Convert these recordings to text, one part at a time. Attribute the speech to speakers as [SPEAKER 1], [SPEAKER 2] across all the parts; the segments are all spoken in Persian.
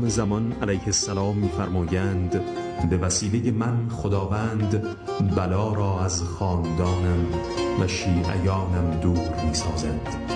[SPEAKER 1] امام زمان علیه السلام می‌فرمایند به وسیله من خداوند بلا را از خاندانم و شیعیانم دور می‌سازد.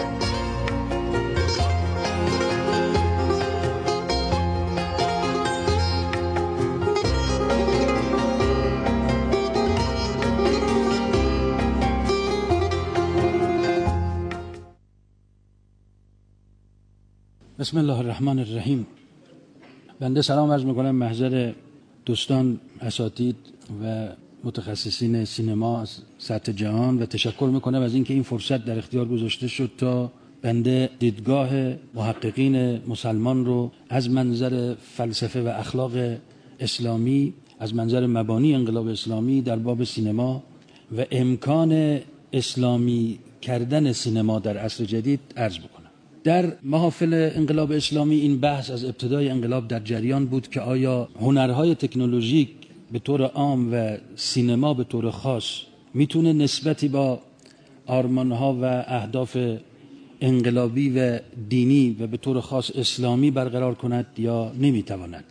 [SPEAKER 2] بسم الله الرحمن الرحیم. بنده سلام عرض میکنم محضر دوستان اساتید و متخصصین سینما از سطح جهان و تشکر میکنم از اینکه این فرصت در اختیار گذاشته شد تا بنده دیدگاه محققین مسلمان رو از منظر فلسفه و اخلاق اسلامی، از منظر مبانی انقلاب اسلامی در باب سینما و امکان اسلامی کردن سینما در عصر جدید عرض بکنم. در محافل انقلاب اسلامی این بحث از ابتدای انقلاب در جریان بود که آیا هنرهای تکنولوژیک به طور عام و سینما به طور خاص میتونه نسبتی با آرمانها و اهداف انقلابی و دینی و به طور خاص اسلامی برقرار کند یا نمیتواند.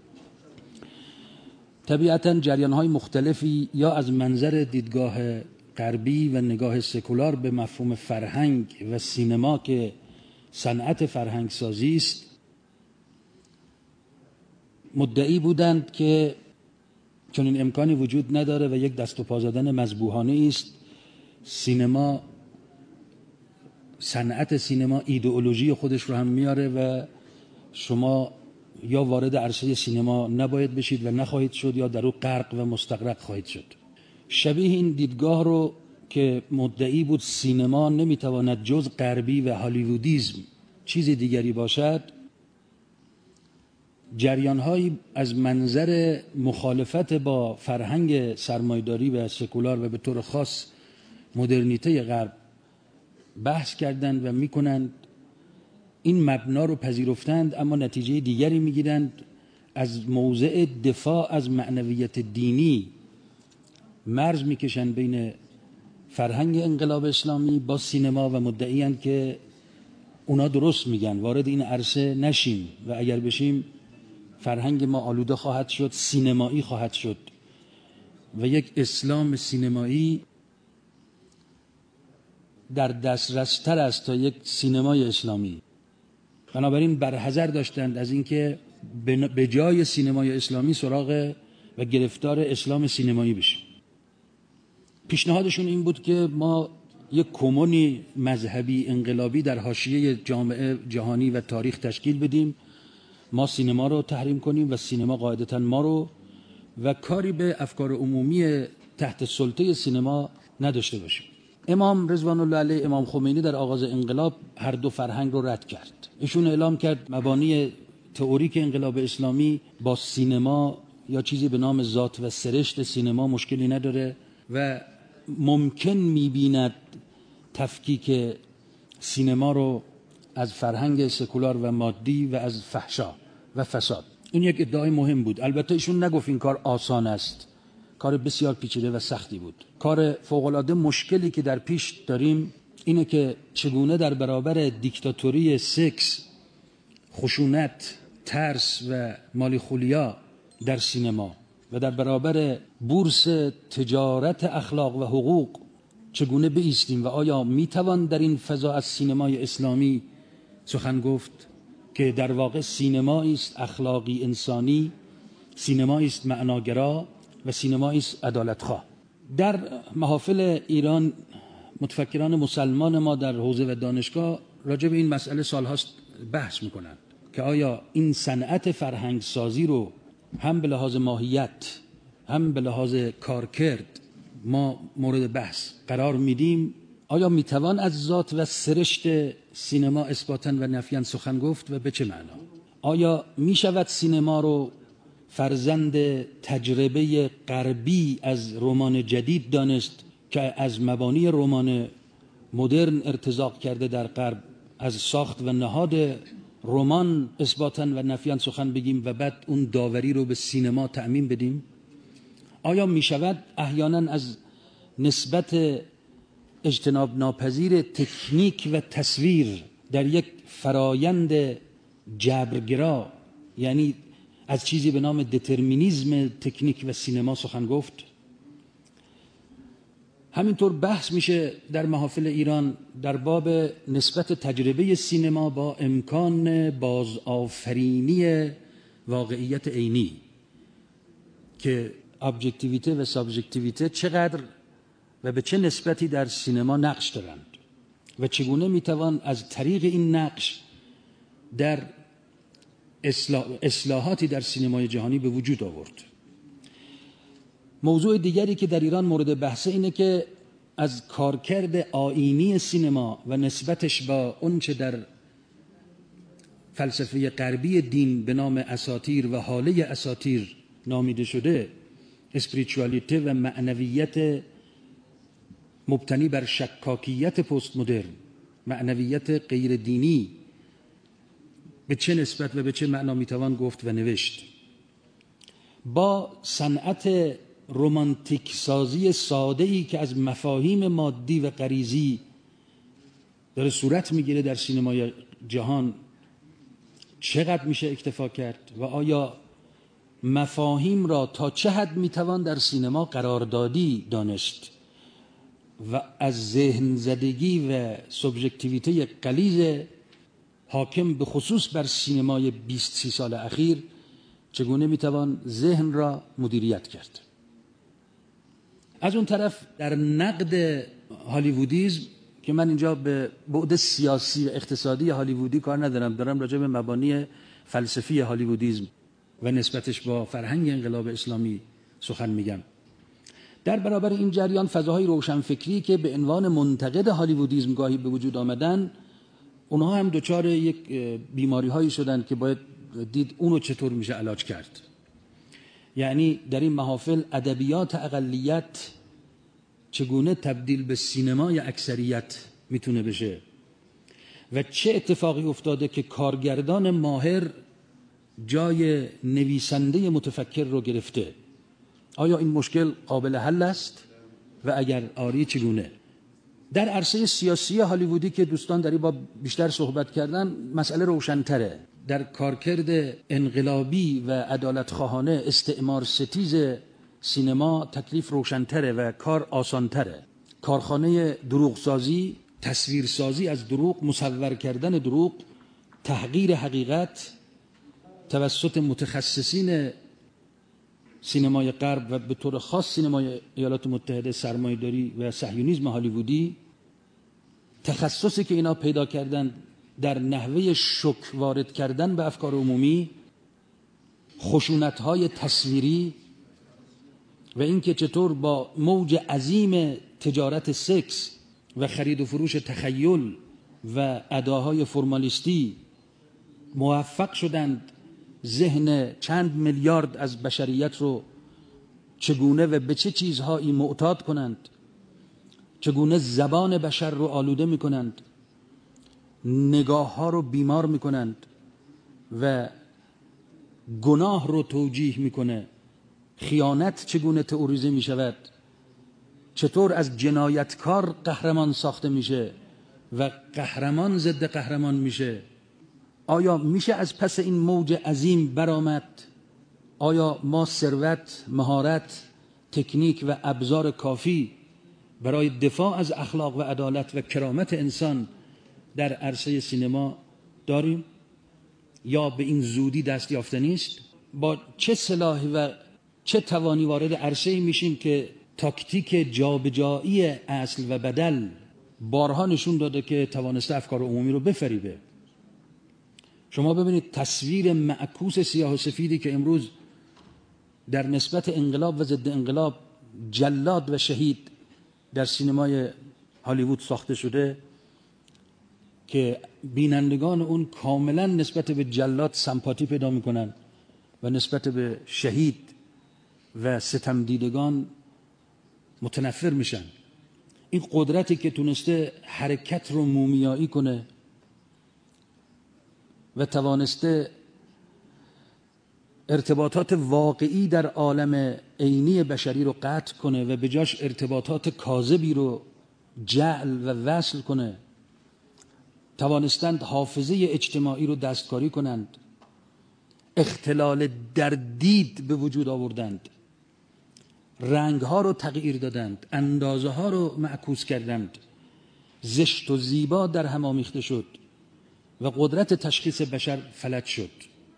[SPEAKER 2] طبیعتاً جریانهای مختلفی یا از منظر دیدگاه غربی و نگاه سکولار به مفهوم فرهنگ و سینما که صنعت فرهنگ سازی است مدعی بودند که چنین امکانی وجود نداره و یک دست و پا زدن مذبوحانه است. سینما، صنعت سینما ایدئولوژی خودش رو هم میاره و شما یا وارد عرصه سینما نباید بشید و نخواهید شد یا در او غرق و مستغرق خواهید شد. شبیه این دیدگاه رو که مدعی بود سینما نمیتواند جز غربی و هالیوودیزم چیز دیگری باشد، جریان‌هایی از منظر مخالفت با فرهنگ سرمایه‌داری و سکولار و به طور خاص مدرنیته غرب بحث کردند و میکنند این مبنا رو پذیرفتند، اما نتیجه دیگری میگیرند. از موضع دفاع از معنویت دینی مرز میکشند بین فرهنگ انقلاب اسلامی با سینما و مدعی‌اند که اونا درست میگن، وارد این عرصه نشیم و اگر بشیم فرهنگ ما آلوده خواهد شد، سینمایی خواهد شد و یک اسلام سینمایی در دسترستر است تا یک سینمای اسلامی. بنابراین برحذر داشتند از اینکه به جای سینمای اسلامی سراغ و گرفتار اسلام سینمایی بشیم. پیشنهادشون این بود که ما یک کمونی مذهبی انقلابی در حاشیه جامعه جهانی و تاریخ تشکیل بدیم، ما سینما رو تحریم کنیم و سینما قاعدتاً ما رو و کاری به افکار عمومی تحت سلطه سینما نداشته باشیم. امام رضوان الله علیه، امام خمینی در آغاز انقلاب هر دو فرهنگ رو رد کرد. ایشون اعلام کرد مبانی تئوریک انقلاب اسلامی با سینما یا چیزی به نام ذات و سرشت سینما مشکلی نداره و ممکن می‌بیند تفکیک سینما رو از فرهنگ سکولار و مادی و از فحشا و فساد. این یک ادعای مهم بود. البته ایشون نگفت این کار آسان است، کار بسیار پیچیده و سختی بود. کار فوق‌العاده مشکلی که در پیش داریم اینه که چگونه در برابر دیکتاتوری سکس، خشونت، ترس و مالیخولیا در سینما و در برابر بورس تجارت اخلاق و حقوق چگونه بایستیم و آیا میتوان در این فضا از سینمای اسلامی سخن گفت که در واقع سینمایی است اخلاقی انسانی، سینمایی است معناگرا و سینمایی است عدالتخواه. در محافل ایران متفکران مسلمان ما در حوزه و دانشگاه راجع به این مسئله سالهاست بحث میکنند که آیا این صنعت فرهنگ سازی رو هم به لحاظ ماهیت هم به لحاظ کارکرد ما مورد بحث قرار میدیم. آیا میتوان از ذات و سرشت سینما اثباتاً و نفیاً سخن گفت و به چه معنا؟ آیا میشود سینما رو فرزند تجربه غربی از رمان جدید دانست که از مبانی رمان مدرن ارتزاق کرده در غرب، از ساخت و نهاد رمان اثباتاً و نفیاً سخن بگیم و بعد اون داوری رو به سینما تعمیم بدیم؟ آیا می شود احیانا از نسبت اجتناب ناپذیر تکنیک و تصویر در یک فرایند جبرگرا یعنی از چیزی به نام دترمینیزم تکنیک و سینما سخن گفت. همینطور بحث میشه در محافل ایران در باب نسبت تجربه سینما با امکان بازآفرینی واقعیت عینی که ابجکتیویته و سابجکتیویته چقدر و به چه نسبتی در سینما نقش دارند و چگونه میتوان از طریق این نقش در اصلاحاتی در سینمای جهانی به وجود آورد. موضوع دیگری که در ایران مورد بحثه اینه که از کارکرد آیینی سینما و نسبتش با اونچه در فلسفه غربی دین به نام اساطیر و حاله اساطیر نامیده شده، اسپریچوالیته و معنویت مبتنی بر شکاکیت پست مدرن، معنویت غیر دینی، به چه نسبت و به چه معنا میتوان گفت و نوشت. با صنعت رمانتیک سازی ساده‌ای که از مفاهیم مادی و غریزی داره صورت میگیره در سینمای جهان چقدر میشه اکتفا کرد و آیا مفاهیم را تا چه حد میتوان در سینما قراردادی دانست و از ذهن زدگی و سوبژکتیویته غلیظ حاکم به خصوص بر سینمای 20-30 سال اخیر چگونه میتوان ذهن را مدیریت کرد. از اون طرف در نقد هالیوودیزم که من اینجا به بعد سیاسی و اقتصادی هالیوودی کار ندارم، دارم راجع به مبانی فلسفی هالیوودیزم و نسبتش با فرهنگ انقلاب اسلامی سخن میگم. در برابر این جریان فضاهای روشنفکری که به عنوان منتقد هالیوودیزم گاهی به وجود آمدن، اونها هم دچار یک بیماری هایی شدن که باید دید اونو چطور میشه علاج کرد. یعنی در این محافل ادبیات اقلیت چگونه تبدیل به سینمای اکثریت میتونه بشه و چه اتفاقی افتاده که کارگردان ماهر جای نویسنده متفکر رو گرفته. آیا این مشکل قابل حل است و اگر آری چگونه؟ در عرصه سیاسی هالیوودی که دوستان در این باب بیشتر صحبت کردن مسئله روشن‌تره. در کارکرد انقلابی و عدالتخواهانه استعمار ستیز سینما تکلیف روشن‌تره و کار آسان‌تره. کارخانه دروغسازی، تصویرسازی از دروغ، مصور کردن دروغ، تحقیر حقیقت توسط متخصصین سینمای غرب و به طور خاص سینمای ایالات متحده، سرمایه‌داری و صهیونیسم هالیوودی، تخصصی که اینا پیدا کردن در نحوه شوک وارد کردن به افکار عمومی، خشونت‌های تصویری و اینکه چطور با موج عظیم تجارت سکس و خرید و فروش تخیل و اداهای فرمالیستی موفق شدند ذهن چند میلیارد از بشریت رو چگونه و به چه چیزهایی معتاد کنند، چگونه زبان بشر رو آلوده میکنند، نگاه ها رو بیمار میکنند و گناه رو توجیه میکنه، خیانت چگونه تئوریزه میشود، چطور از جنایتکار قهرمان ساخته میشه و قهرمان ضد قهرمان میشه. آیا میشه از پس این موج عظیم برآمد؟ آیا ما ثروت، مهارت، تکنیک و ابزار کافی برای دفاع از اخلاق و عدالت و کرامت انسان در عرصه سینما داریم یا به این زودی دست یافته نیست؟ با چه سلاحی و چه توانی وارد عرصه‌ای میشیم که تاکتیک جابجایی اصل و بدل بارها نشون داده که توانسته افکار عمومی رو بفریبه. شما ببینید تصویر معکوس سیاه و سفیدی که امروز در نسبت انقلاب و ضد انقلاب، جلاد و شهید در سینمای هالیوود ساخته شده که بینندگان اون کاملا نسبت به جلاد سمپاتی پیدا میکنن و نسبت به شهید و ستم دیدگان متنفر میشن. این قدرتی که تونسته حرکت رو مومیایی کنه و توانسته ارتباطات واقعی در عالم عینی بشری رو قطع کنه و به جاش ارتباطات کاذبی رو جعل و وصل کنه، توانستند حافظه اجتماعی رو دستکاری کنند، اختلال در دید به وجود آوردند، رنگها رو تغییر دادند، اندازه ها رو معکوس کردند، زشت و زیبا در هم آمیخته شد و قدرت تشخیص بشر فلج شد.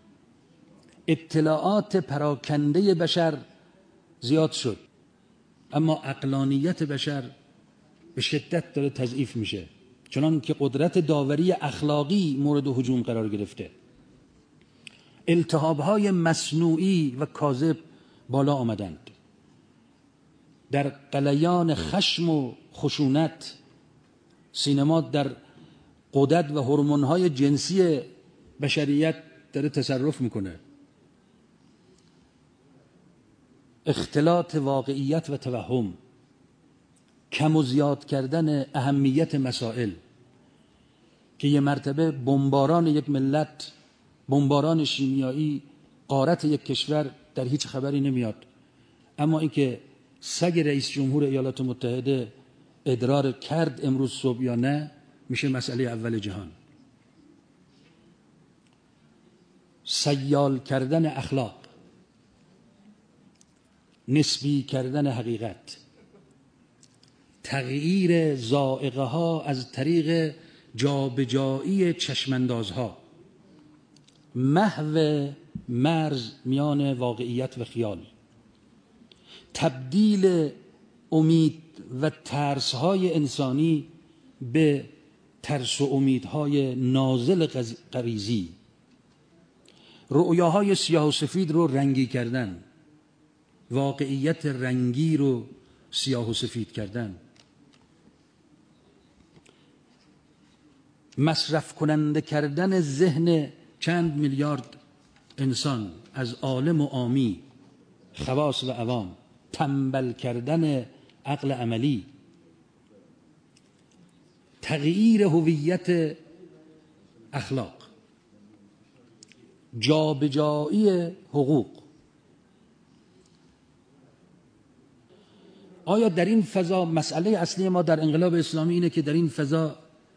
[SPEAKER 2] اطلاعات پراکنده بشر زیاد شد، اما عقلانیت بشر به شدت داره تضعیف میشه، چنان که قدرت داوری اخلاقی مورد هجوم قرار گرفته. التهاب‌های مصنوعی و کاذب بالا آمدند. در غلیان خشم و خشونت سینما در غدد و هورمون‌های جنسی بشریت داره تصرف میکنه. اختلاط واقعیت و توهم، کم و زیاد کردن اهمیت مسائل که یه مرتبه بمباران یک ملت، بمباران شیمیایی غارت یک کشور در هیچ خبری نمیاد، اما اینکه سگ رئیس جمهور ایالات متحده ادرار کرد امروز صبح یا نه میشه مسئله اول جهان. سیال کردن اخلاق، نسبی کردن حقیقت، تغییر ذائقه ها از طریق جابجایی چشماندازها، محو مرز میان واقعیت و خیال، تبدیل امید و ترس‌های انسانی به ترس و امیدهای نازل غریزی، رؤیاهای سیاه و سفید رو رنگی کردن، واقعیت رنگی رو سیاه و سفید کردن، مصرف کننده کردن ذهن چند میلیارد انسان از عالم و عامی، خواص و عوام، تنبل کردن عقل عملی، تغییر هویت اخلاق، جابجایی حقوق. آیا در این فضا، مسئله اصلی ما در انقلاب اسلامی اینه که در این فضا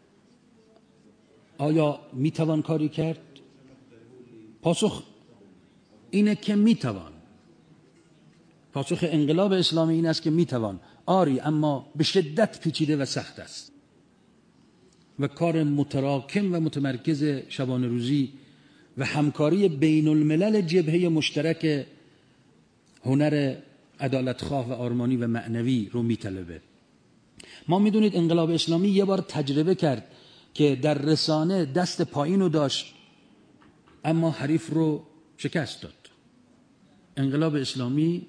[SPEAKER 2] آیا میتوان کاری کرد؟ پاسخ اینه که میتوان. پاسخ انقلاب اسلامی این است که میتوان، آری، اما به شدت پیچیده و سخت است و کار متراکم و متمرکز شبانه روزی و همکاری بین الملل جبهه مشترک هنر عدالتخواه و آرمانی و معنوی رو میطلبه. ما میدونید انقلاب اسلامی یه بار تجربه کرد که در رسانه دست پایین رو داشت اما حریف رو شکست داد. انقلاب اسلامی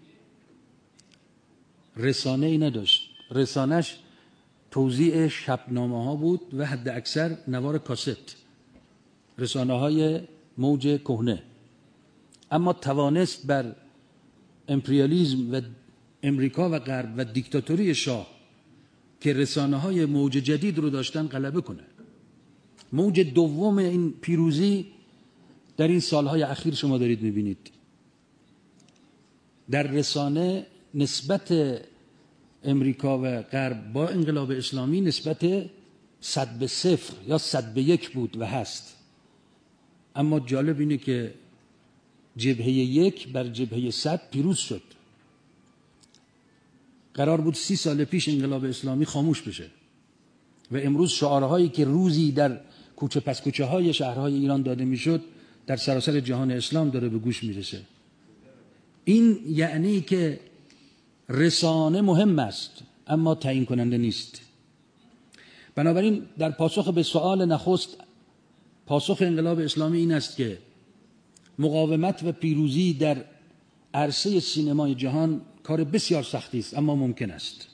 [SPEAKER 2] رسانه ای نداشت، رسانش توزیع شبنامه ها بود و حد اکثر نوار کاست، رسانه های موج کهنه، اما توانست بر امپریالیسم و امریکا و غرب و دیکتاتوری شاه که رسانه های موج جدید رو داشتن غلبه کنه. موج دوم این پیروزی در این سالهای اخیر شما دارید میبینید. در رسانه نسبت امریکا و غرب با انقلاب اسلامی نسبت 100-0 یا 100-1 بود و هست، اما جالب اینه که جبهه 1 بر جبهه 100 پیروز شد. قرار بود 30 سال پیش انقلاب اسلامی خاموش بشه و امروز شعارهایی که روزی در کوچه پس کوچه های شهرهای ایران داده میشد در سراسر جهان اسلام داره به گوش میرسه. این یعنی که رسانه مهم است اما تعیین کننده نیست. بنابراین در پاسخ به سوال نخست، پاسخ انقلاب اسلامی این است که مقاومت و پیروزی در عرصه سینمای جهان کار بسیار سختی است اما ممکن است.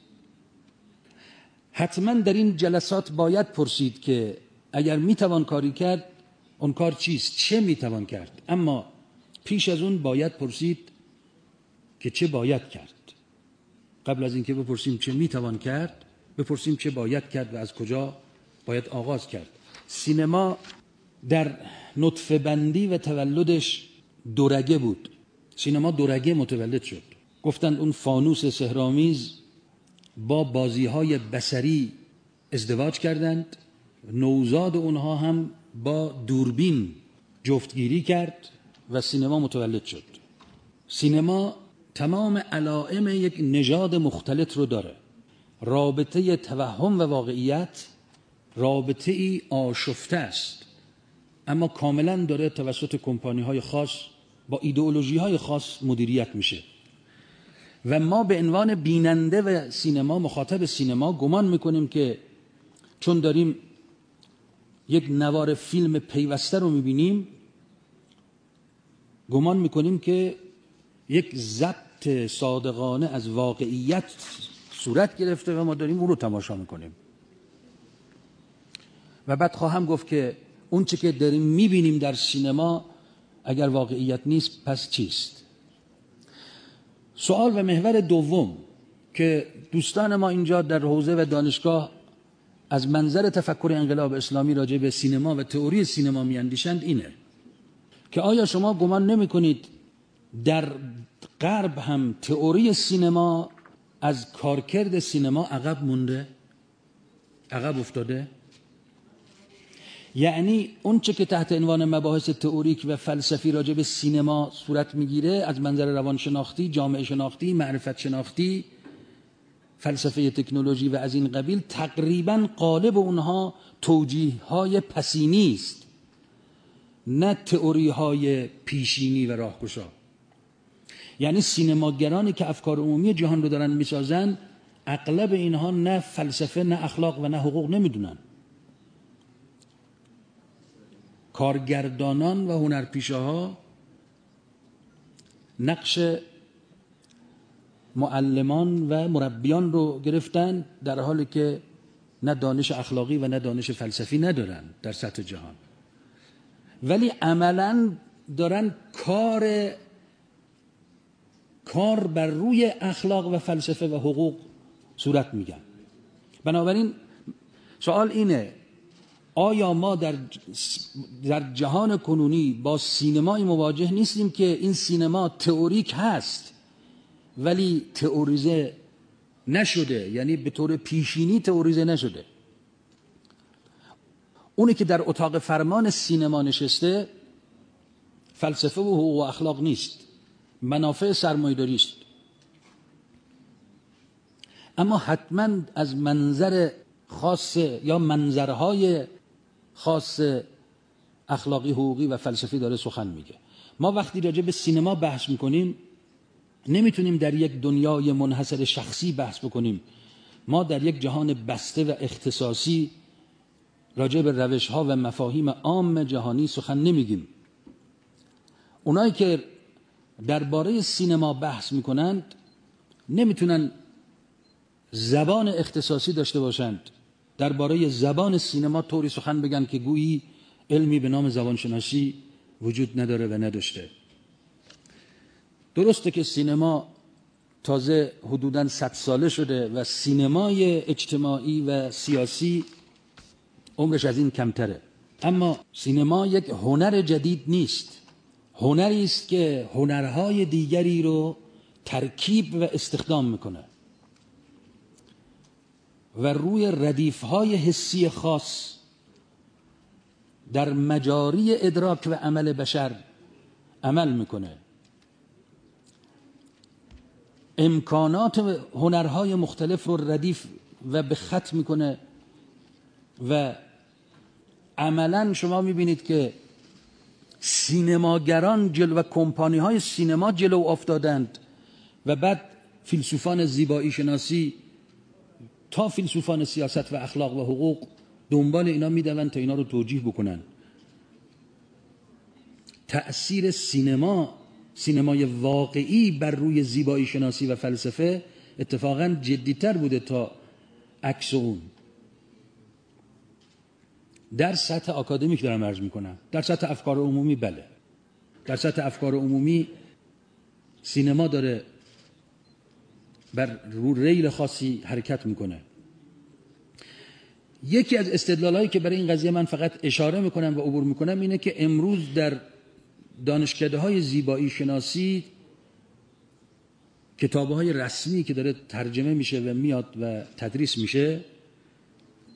[SPEAKER 2] حتما در این جلسات باید پرسید که اگر میتوان کاری کرد اون کار چیست، چه میتوان کرد، اما پیش از اون باید پرسید که چه باید کرد. قبل از اینکه بپرسیم چه میتوان کرد، بپرسیم چه باید کرد و از کجا باید آغاز کرد. سینما در نطفه بندی و تولدش دورگه بود. سینما دورگه متولد شد. گفتند اون فانوس سحرآمیز با بازی‌های بصری ازدواج کردند، نوزاد اونها هم با دوربین جفتگیری کرد و سینما متولد شد. سینما تمام علائم یک نژاد مختلط رو داره. رابطه توهم و واقعیت رابطه ای آشفته است، اما کاملا داره توسط کمپانی‌های خاص با ایدئولوژی‌های خاص مدیریت میشه و ما به عنوان بیننده و سینما، مخاطب سینما، گمان میکنیم که چون داریم یک نوار فیلم پیوسته رو میبینیم، گمان میکنیم که یک ضبط صادقانه از واقعیت صورت گرفته و ما داریم اون رو تماشا میکنیم. و بعد خواهم گفت که اون چه که داریم میبینیم در سینما اگر واقعیت نیست پس چیست؟ سوال و محور دوم که دوستان ما اینجا در حوزه و دانشگاه از منظر تفکر انقلاب اسلامی راجع به سینما و تئوری سینما میاندیشند اینه که آیا شما گمان نمی کنید در غرب هم تئوری سینما از کارکرد سینما عقب مونده؟ عقب افتاده؟ یعنی اون چه که تحت عنوان مباحث تئوریک و فلسفی راجع به سینما صورت میگیره از منظر روانشناختی، جامعه شناختی، معرفت شناختی، فلسفه تکنولوژی و از این قبیل، تقریبا قالب اونها توجیه‌های پسینی است، نه تئوری‌های پیشینی و راهگشا. یعنی سینماگرانی که افکار عمومی جهان رو دارن میسازن، اغلب اینها نه فلسفه، نه اخلاق و نه حقوق نمیدونن. کارگردانان و هنرپیشه‌ها نقش معلمان و مربیان رو گرفتن، در حالی که نه دانش اخلاقی و نه دانش فلسفی ندارن در سطح جهان، ولی عملاً دارن کار بر روی اخلاق و فلسفه و حقوق صورت میگن. بنابراین سوال اینه آیا ما در جهان کنونی با سینمایی مواجه نیستیم که این سینما تئوریک هست ولی تئوریزه نشده، یعنی به طور پیشینی تئوریزه نشده؟ اونی که در اتاق فرمان سینما نشسته فلسفه و حقوق و اخلاق نیست، منافع سرمایه‌داری است، اما حتما از منظر خاص یا منظرهای خاص اخلاقی، حقوقی و فلسفی داره سخن میگه. ما وقتی راجع به سینما بحث میکنیم نمیتونیم در یک دنیای منحصر شخصی بحث بکنیم. ما در یک جهان بسته و اختصاصی راجع به روش‌ها و مفاهیم عام جهانی سخن نمیگیم. اونایی که درباره سینما بحث میکنند نمیتونن زبان اختصاصی داشته باشند، درباره زبان سینما طوری سخن بگن که گویی علمی به نام زبانشناسی وجود نداره و نداشته. درسته که سینما تازه حدوداً 100 ساله شده و سینمای اجتماعی و سیاسی عمرش از این کمتره، اما سینما یک هنر جدید نیست، هنری است که هنرهای دیگری رو ترکیب و استخدام میکنه و روی ردیف‌های حسی خاص در مجاری ادراک و عمل بشر عمل میکنه. امکانات هنرهای مختلف رو ردیف و به خط میکنه و عملاً شما میبینید که سینماگران و کمپانی‌های سینما جلو افتادند و بعد فیلسوفان زیبایی شناسی تا فیلسوفان سیاست و اخلاق و حقوق دنبال اینا میدوند تا اینا رو توجیه بکنن. تأثیر سینمای واقعی بر روی زیبایی شناسی و فلسفه اتفاقاً جدیتر بوده تا عکس اون. در سطح آکادمیک دارم عرض میکنم، در سطح افکار عمومی بله، در سطح افکار عمومی سینما داره بر رو ریل خاصی حرکت میکنه. یکی از استدلالایی که برای این قضیه من فقط اشاره میکنم و عبور میکنم اینه که امروز در دانشکده‌های زیبایی شناسی کتاب‌های رسمی که داره ترجمه میشه و میاد و تدریس میشه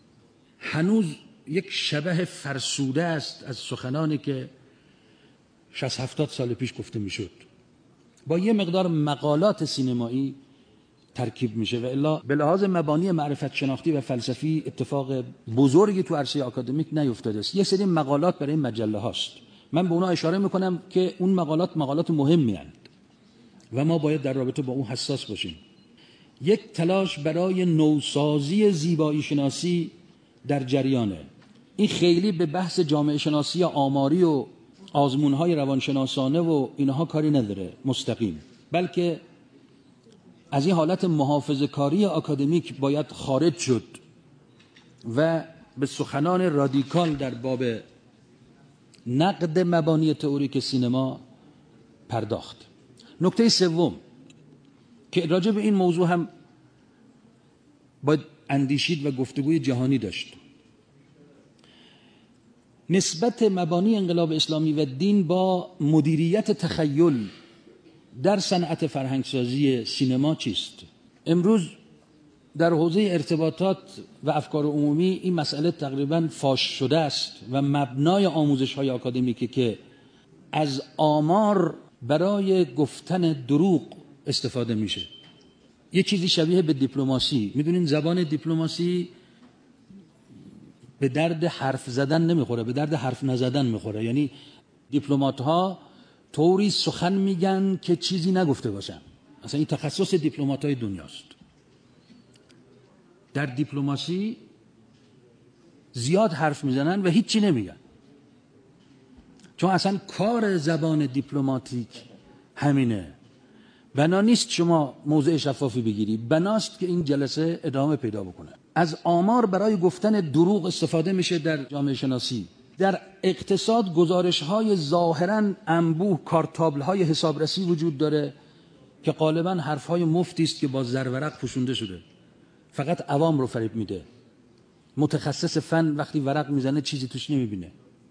[SPEAKER 2] هنوز یک شبح فرسوده است از سخنانی که 60-70 سال پیش گفته میشد، با یه مقدار مقالات سینمایی ترکیب میشه و الا به لحاظ مبانی معرفت شناختی و فلسفی اتفاق بزرگی تو عرصه آکادمیک نیفتاده است. یه سری مقالات برای مجله هاست، من به اونا اشاره میکنم که اون مقالات مهمی هستند و ما باید در رابطه با اون حساس باشیم. یک تلاش برای نوسازی زیبایی شناسی در جریانه. این خیلی به بحث جامعه شناسی آماری و آزمونهای روانشناسانه و اینها کاری نداره مستقیم، بلکه از این حالت محافظه کاری آکادمیک باید خارج شد و به سخنان رادیکال در باب نقد مبانی تئوریک سینما پرداخت. نکته سوم که راجع به این موضوع هم باید اندیشید و گفتگوی جهانی داشت، نسبت مبانی انقلاب اسلامی و دین با مدیریت تخیل در صنعت فرهنگسازی سینما چیست؟ امروز در حوزه ارتباطات و افکار عمومی این مسئله تقریباً فاش شده است و مبنای آموزش‌های آکادمیکه که از آمار برای گفتن دروغ استفاده میشه. یه چیزی شبیه به دیپلماسی. میدونین زبان دیپلماسی به درد حرف زدن نمیخوره، به درد حرف نزدن میخوره. یعنی دیپلمات ها طوری سخن میگن که چیزی نگفته باشن. اصلا این تخصص دیپلمات های دنیاست. در دیپلماسی زیاد حرف میزنن و هیچی نمیگن، چون اصلا کار زبان دیپلماتیک همینه. بنا نیست شما موضع شفافی بگیری، بناست که این جلسه ادامه پیدا بکنه. از آمار برای گفتن دروغ استفاده میشه در جامعه شناسی. در اقتصاد گزارش‌های ظاهراً انبوه، کارتابل‌های حسابرسی وجود داره که غالباً حرف‌های مفتی است که با زرورق پوشونده شده، فقط عوام رو فریب میده. متخصص فن وقتی ورق میزنه چیزی توش نمیبینه.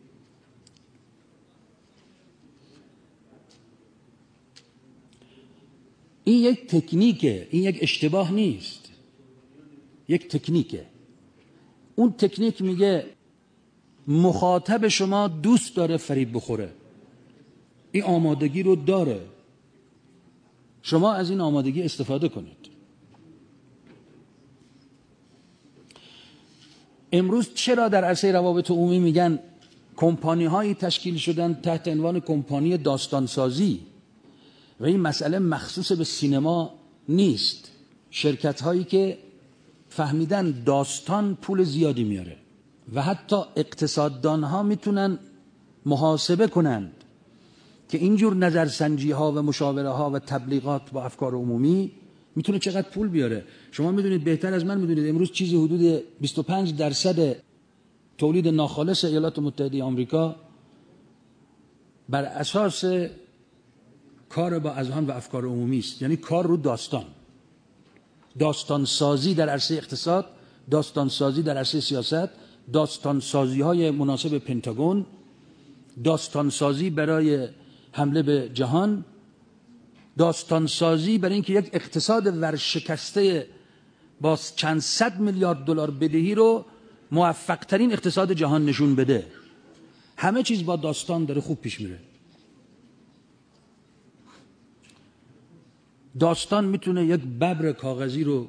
[SPEAKER 2] این یک تکنیکه، این یک اشتباه نیست، یک تکنیکه. اون تکنیک میگه مخاطب شما دوست داره فریب بخوره، این آمادگی رو داره، شما از این آمادگی استفاده کنید. امروز چرا در عرصه روابط عمومی میگن کمپانی هایی تشکیل شدن تحت عنوان کمپانی داستانسازی و این مسئله مخصوص به سینما نیست؟ شرکت هایی که فهمیدن داستان پول زیادی میاره و حتی اقتصاددان ها میتونن محاسبه کنند که اینجور نظرسنجی ها و مشاوره ها و تبلیغات با افکار عمومی میتونه چقدر پول بیاره. شما میدونید بهتر از من، میدونید امروز چیزی حدود 25% تولید ناخالص ایالات متحده آمریکا بر اساس کار با اذهان و افکار عمومی است. یعنی کار رو داستان سازی در عرصه اقتصاد، داستان سازی در عرصه سیاست، داستان سازی های مناسب پنتاگون، داستان سازی برای حمله به جهان، داستان سازی برای اینکه یک اقتصاد ورشکسته با چند صد میلیارد دلار بدهی رو موفق ترین اقتصاد جهان نشون بده. همه چیز با داستان داره خوب پیش میره. داستان میتونه یک ببر کاغذی رو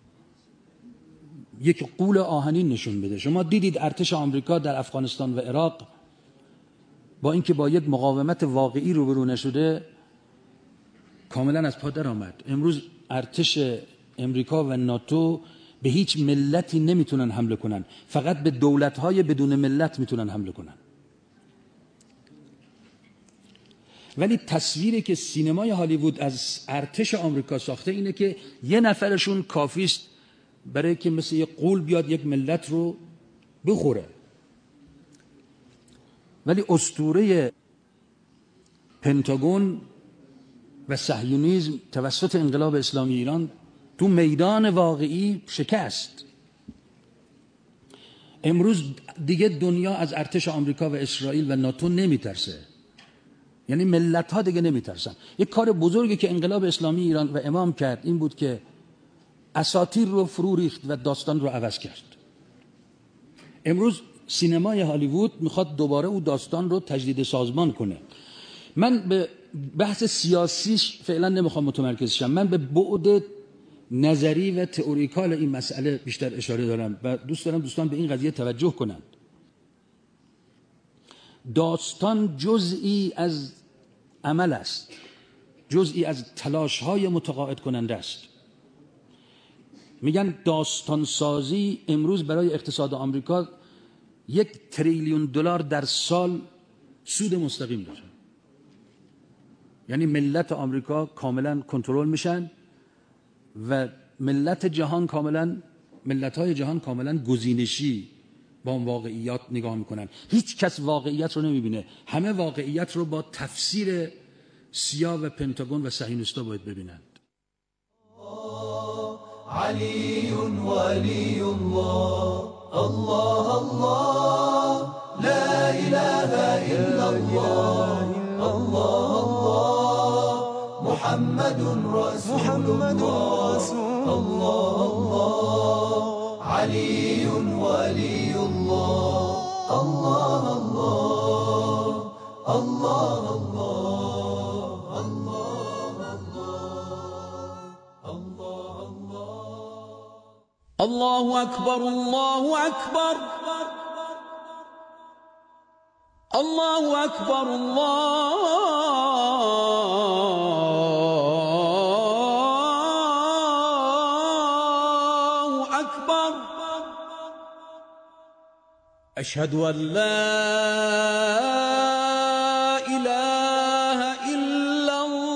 [SPEAKER 2] یک غول آهنین نشون بده. شما دیدید ارتش آمریکا در افغانستان و عراق با اینکه با یک مقاومت واقعی روبرو نشده کاملا از پا در آمد. امروز ارتش امریکا و ناتو به هیچ ملتی نمیتونن حمله کنن، فقط به دولت‌های بدون ملت میتونن حمله کنن. ولی تصویری که سینمای هالیوود از ارتش آمریکا ساخته اینه که یه نفرشون کافی است برای که مثل یک غول بیاد یک ملت رو بخوره. ولی اسطوره پنتاگون و صهیونیسم توسط انقلاب اسلامی ایران تو میدان واقعی شکست. امروز دیگه دنیا از ارتش آمریکا و اسرائیل و ناتو نمیترسه، یعنی ملت ها دیگه نمیترسن. یک کار بزرگی که انقلاب اسلامی ایران و امام کرد این بود که اساطیر رو فرو ریخت و داستان رو عوض کرد. امروز سینمای هالیوود میخواد دوباره او داستان رو تجدید سازمان کنه. من به بحث سیاسیش فعلا نمیخوام متمرکز شم، من به بعد نظری و تئوریکال این مسئله بیشتر اشاره دارم و دوست دارم دوستان به این قضیه توجه کنند. داستان جزئی از عمل است، جزئی از تلاش‌های متقاعد کننده است. میگن داستان سازی امروز برای اقتصاد آمریکا 1 تریلیون دلار در سال سود مستقیم داره. یعنی ملت آمریکا کاملا کنترل میشن و ملت‌های جهان کاملا گزینشی با اون واقعیات نگاه میکنن. هیچ کس واقعیت رو نمیبینه، همه واقعیت رو با تفسیر سیا و پنتاگون و صهیونیست‌ها باید ببینند.
[SPEAKER 3] علی ولی الله، الله الله، لا اله الا الله، الله الله، محمد رسول الله، الله الله، علی ولی الله، الله الله، الله الله، الله أكبر، الله أكبر، الله أكبر، الله أكبر. أشهد أن لا إله إلا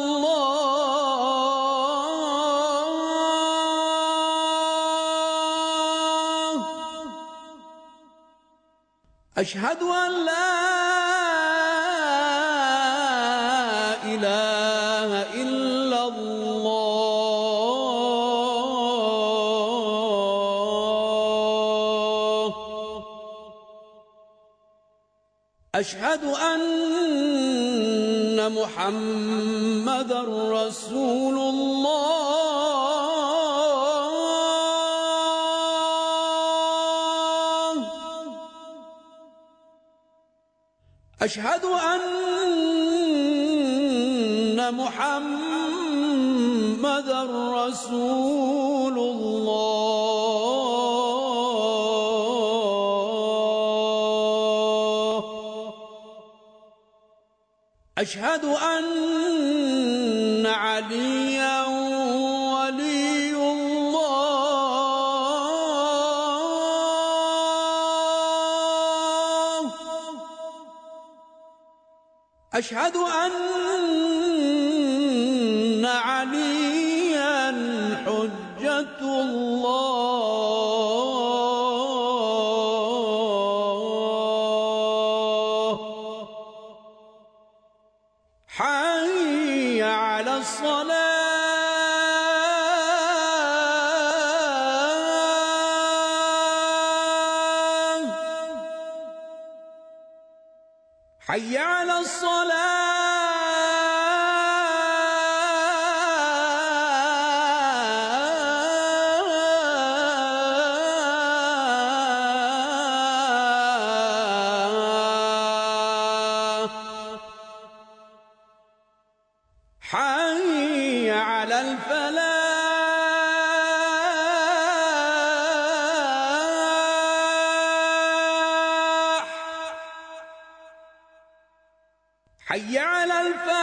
[SPEAKER 3] الله، أشهد أن لا إله إلا الله، أشهد أن محمدًا رسول الله، أشهد أن محمدًا رسول الله، أشهد أن عليا ولي الله، أشهد أن عليا حجة الله، حي على الصلاة، حي على الصلاة، حي على الفلاح، حي على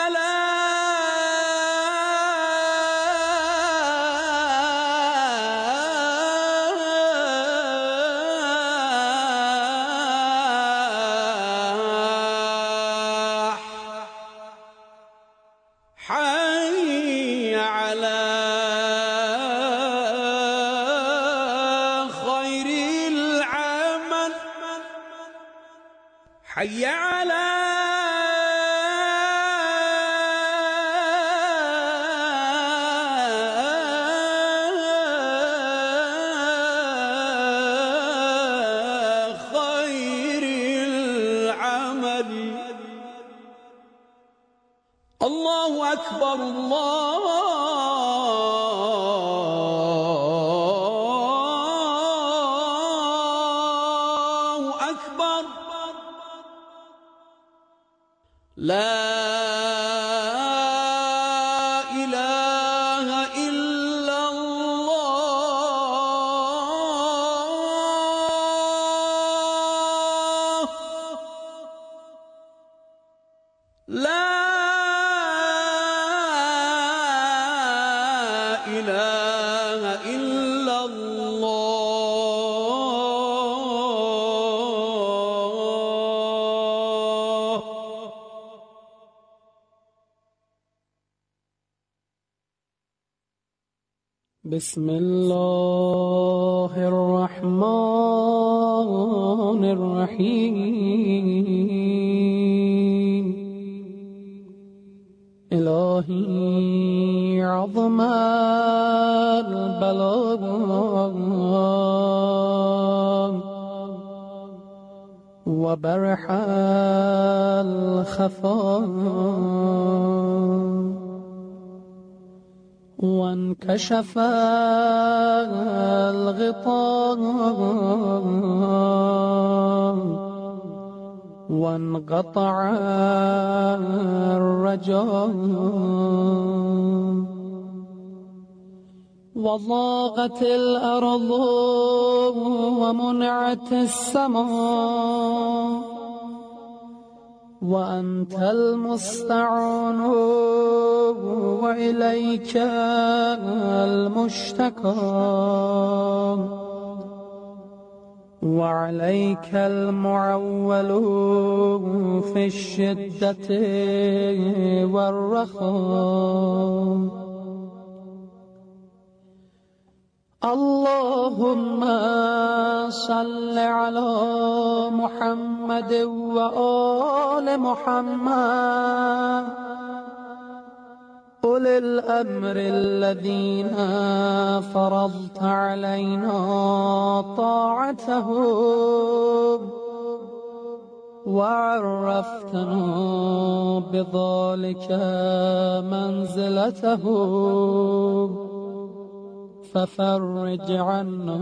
[SPEAKER 3] الفلاح، حي على خير العمل، حي على خير العمل. الله أكبر، الله أكبر، لا إلا الله.
[SPEAKER 4] بسم الله الرحمن الرحيم. إلهي عظم البلاء وبرح الخفاء وانكشف الغطاء وانقطع الرجاء وضاقت الأرض ومنعت السماء وأنت المستعان وإليك المشتكى وعليك المعول في الشدة والرخاء. اللهم صل على محمد وآل محمد أولي الأمر الذين فرضت علينا طاعتهم وعرفتنا بذلك منزلتهم ففرج عنا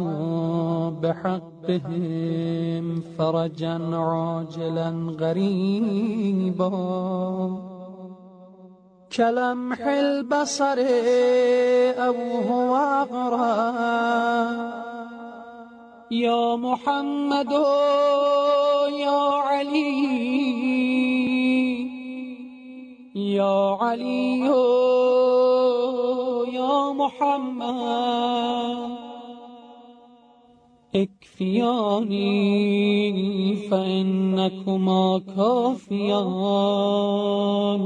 [SPEAKER 4] بحقهم فرجا عاجلا غريبا كلمح البصر أو هو أقرب. يا محمد يا علي يا علي يا محمد اكفياني فإنكما كافيان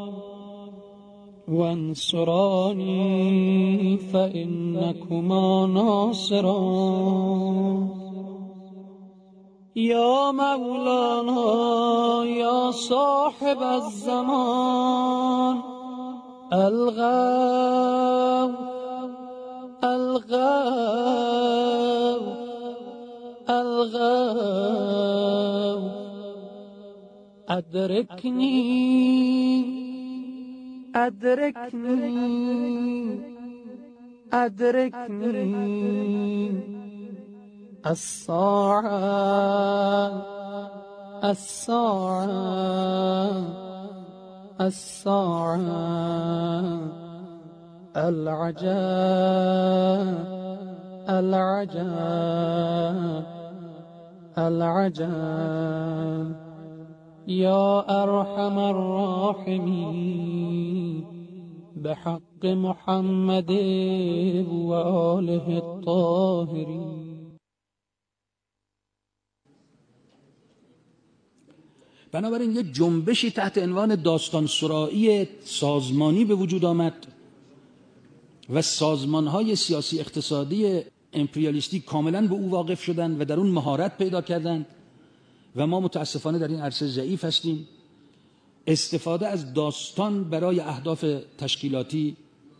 [SPEAKER 4] وانصراني فإنكما ناصران. يا مولانا يا صاحب الزمان الغوث الغوث الغوث أدركني أدركني أدركني الساعة الساعة الساعة العجاب العجاب العجاب. يا أرحم الراحمين بحق محمد وآله الطاهرين.
[SPEAKER 2] بنابراین یک جنبشی تحت عنوان داستان سرایی سازمانی به وجود آمد و سازمان‌های سیاسی اقتصادی امپریالیستی کاملا به او واقف شدند و در اون مهارت پیدا کردند و ما متاسفانه در این عرصه ضعیف هستیم. استفاده از داستان برای اهداف تشکیلاتی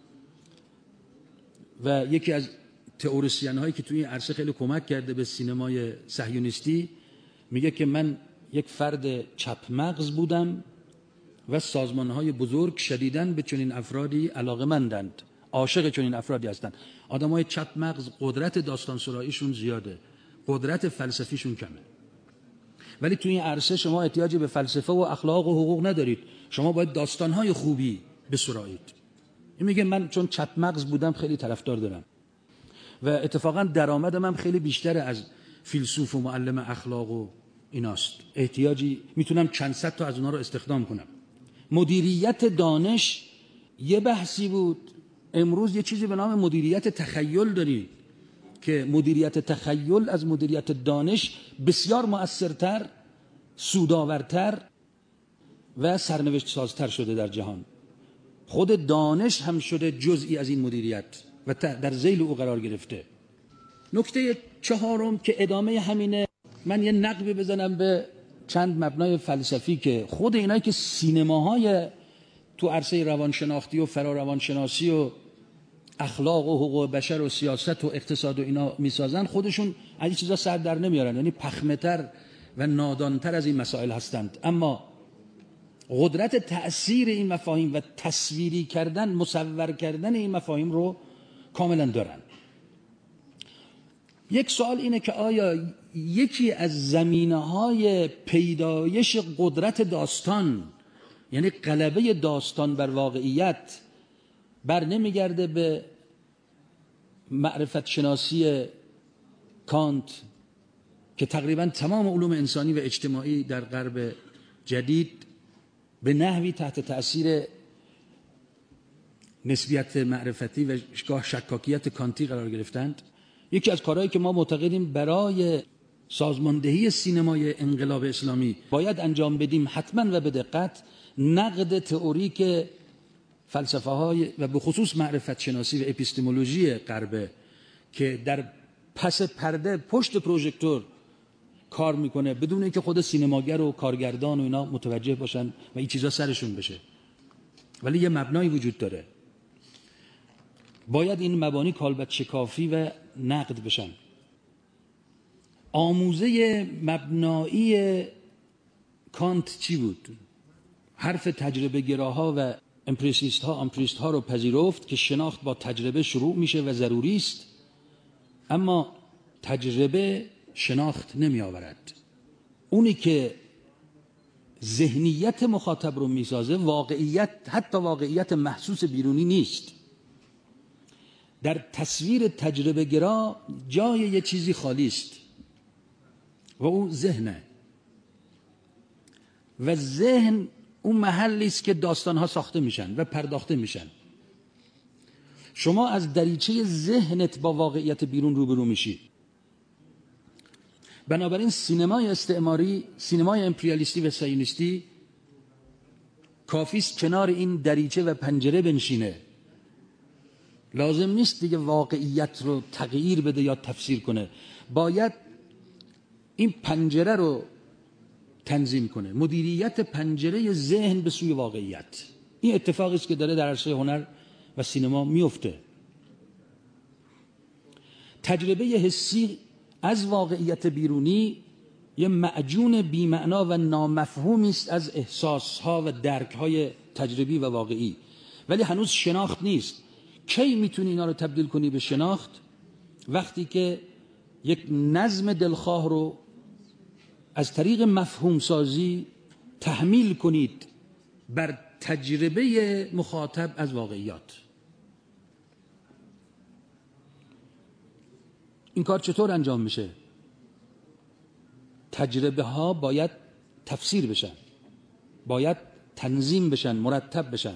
[SPEAKER 2] و یکی از تئوریسین هایی که توی این عرصه خیلی کمک کرده به سینمای صهیونیستی میگه که من یک فرد چپ مغز بودم و سازمان‌های بزرگ شدیداً به چنین افرادی علاقه‌مندند، عاشق چنین افرادی هستند. آدمای چپ مغز قدرت داستان سراییشون زیاده، قدرت فلسفیشون کمه. ولی توی این عرصه شما احتیاجی به فلسفه و اخلاق و حقوق ندارید، شما باید داستان‌های خوبی بسرایید. این میگه من چون چپ مغز بودم خیلی طرفدار دارم و اتفاقاً درآمدم هم خیلی بیشتر از فیلسوف و معلم اخلاق و ایناست. احتیاجی میتونم چند صد تا از اونها رو استخدام کنم. مدیریت دانش یه بحثی بود امروز یه چیزی به نام مدیریت تخیل داریم که مدیریت تخیل از مدیریت دانش بسیار مؤثرتر، سودآورتر و سرنوشت سازتر شده در جهان. خود دانش هم شده جزئی از این مدیریت و در ذیل او قرار گرفته. نکته چهارم که ادامه همینه، من یه نقبی بزنم به چند مبنای فلسفی که خود اینایی که سینماهای تو عرصه روانشناختی و فراروانشناسی و اخلاق و حقوق بشر و سیاست و اقتصاد و اینا میسازن، خودشون از این چیزا سر در نمیارن، یعنی پخمتر و نادانتر از این مسائل هستند، اما قدرت تأثیر این مفاهیم و تصویری کردن، مصور کردن این مفاهیم رو کاملا دارن. یک سوال اینه که آیا یکی از زمینه‌های پیدایش قدرت داستان، یعنی غلبه داستان بر واقعیت، بر نمیگرده به معرفت شناسی کانت که تقریبا تمام علوم انسانی و اجتماعی در غرب جدید به نحوی تحت تأثیر نسبیت معرفتی و گاه شکاکیت کانتی قرار گرفتند؟ یکی از کارهایی که ما معتقدیم برای سازماندهی سینمای انقلاب اسلامی باید انجام بدیم حتما و به دقت، نقد تئوریک فلسفه های و به خصوص معرفت شناسی و اپیستمولوژی غربه که در پس پرده پشت پروژکتور کار میکنه بدون اینکه خود سینماگر و کارگردان و اینا متوجه باشن و این چیزا سرشون بشه، ولی یه مبنایی وجود داره. باید این مبانی کالبد شکافی و نقد بشن. آموزه مبنایی کانت چی بود؟ حرف تجربه گراها و امپریسیست ها رو پذیرفت که شناخت با تجربه شروع میشه و ضروری است، اما تجربه شناخت نمی آورد. اونی که ذهنیت مخاطب رو میسازه واقعیت، حتی واقعیت محسوس بیرونی نیست. در تصویر تجربه گرا جای یه چیزی خالی است و اون ذهنه، و ذهن اون محلی است که داستان‌ها ساخته میشن و پرداخته میشن. شما از دریچه ذهنت با واقعیت بیرون روبرو میشید. بنابراین سینمای استعماری، سینمای امپریالیستی و صهیونیستی کافیست کنار این دریچه و پنجره بنشینه. لازم نیست دیگه واقعیت رو تغییر بده یا تفسیر کنه، باید این پنجره رو تنظیم کنه، مدیریت پنجره ذهن به سوی واقعیت. این اتفاقی است که داره در عرصه هنر و سینما میفته. تجربه حسی از واقعیت بیرونی یه معجون بی‌معنا و نامفهومی است از احساس‌ها و درک‌های تجربی و واقعی، ولی هنوز شناخت نیست. کی میتونی اینا رو تبدیل کنی به شناخت؟ وقتی که یک نظم دلخواه رو از طریق مفهوم سازی تحمیل کنید بر تجربه مخاطب از واقعیات. این کار چطور انجام میشه؟ تجربه ها باید تفسیر بشن، باید تنظیم بشن، مرتب بشن،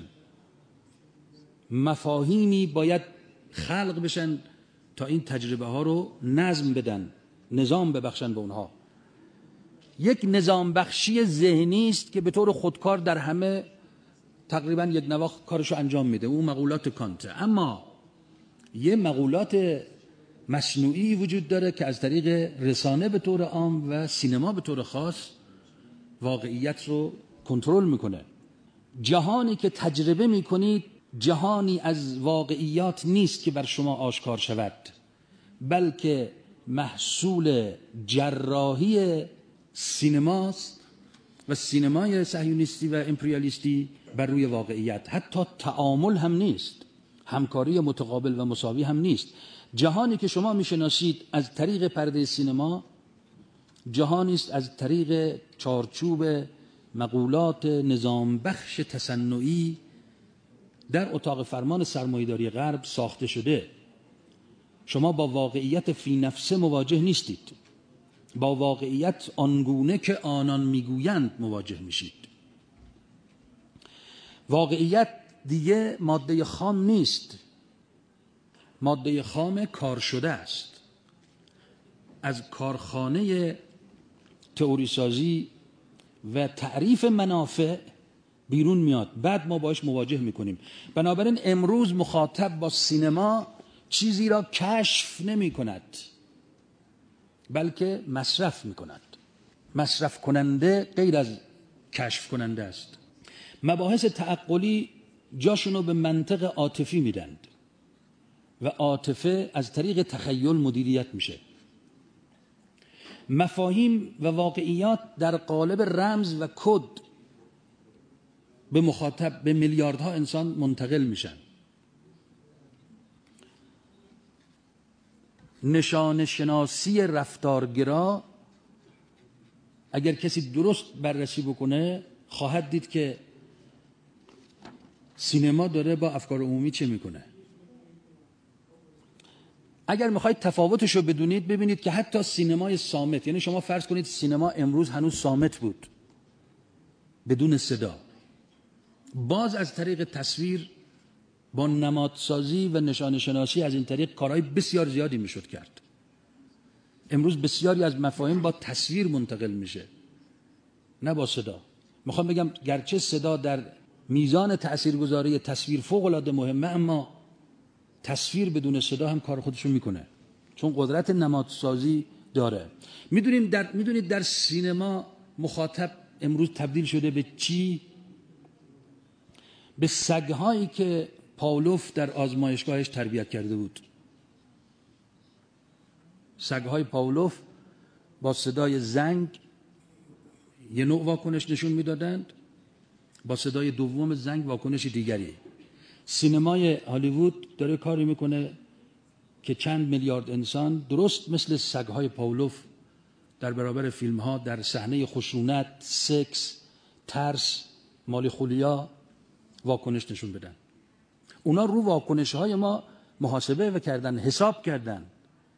[SPEAKER 2] مفاهیمی باید خلق بشن تا این تجربه ها رو نظم بدن، نظام ببخشن به اونها. یک نظام بخشی ذهنی است که به طور خودکار در همه تقریبا یک نواخت کارشو انجام میده، اون مقولات کانت. اما یه مقولات مصنوعی وجود داره که از طریق رسانه به طور عام و سینما به طور خاص واقعیت رو کنترل میکنه. جهانی که تجربه میکنید جهانی از واقعیات نیست که بر شما آشکار شود، بلکه محصول جراحی سینماست و سینمای صهیونیستی و امپریالیستی بر روی واقعیت. حتی تعامل هم نیست، همکاری متقابل و مساوی هم نیست. جهانی که شما میشناسید از طریق پرده سینما جهانی است از طریق چارچوب مقولات نظام بخش تصنعی در اتاق فرمان سرمایه‌داری غرب ساخته شده. شما با واقعیت فی نفسه مواجه نیستید، با واقعیت آنگونه که آنان میگویند مواجه میشید. واقعیت دیگه ماده خام نیست، ماده خام کار شده است، از کارخانه تئوری سازی و تعریف منافع بیرون میاد، بعد ما باش مواجه میکنیم. بنابراین امروز مخاطب با سینما چیزی را کشف نمی کند بلکه مصرف میکند. مصرف کننده غیر از کشف کننده است. مباحث تعقلی جاشونو به منطق عاطفی میدند و عاطفه از طریق تخیل مدیریت میشه. مفاهیم و واقعیات در قالب رمز و کد به مخاطب، به میلیاردها انسان منتقل میشن. نشان شناسی رفتارگرا اگر کسی درست بررسی بکنه خواهد دید که سینما داره با افکار عمومی چه میکنه. اگر میخواید تفاوتش رو بدونید ببینید که حتی سینمای صامت، یعنی شما فرض کنید سینما امروز هنوز صامت بود بدون صدا، باز از طریق تصویر با نمادسازی و نشان شناسی از این طریق کارهای بسیار زیادی میشد کرد. امروز بسیاری از مفاهیم با تصویر منتقل میشه نه با صدا. میخوام بگم گرچه صدا در میزان تاثیرگذاری تصویر فوق العاده مهمه، اما تصویر بدون صدا هم کار خودشو میکنه چون قدرت نمادسازی داره. میدونید در سینما مخاطب امروز تبدیل شده به چی؟ به سگ‌هایی که پاولوف در آزمایشگاهش تربیت کرده بود. سگ‌های پاولوف با صدای زنگ یه نوع واکنش نشون میدادند، با صدای دوم زنگ واکنش دیگری. سینمای هالیوود داره کاری میکنه که چند میلیارد انسان درست مثل سگ‌های پاولوف در برابر فیلم‌ها در صحنه خشونت، سکس، ترس، مالیخولیا واکنش نشون بدن. اونا رو واکنش‌های ما محاسبه کردن، حساب کردن.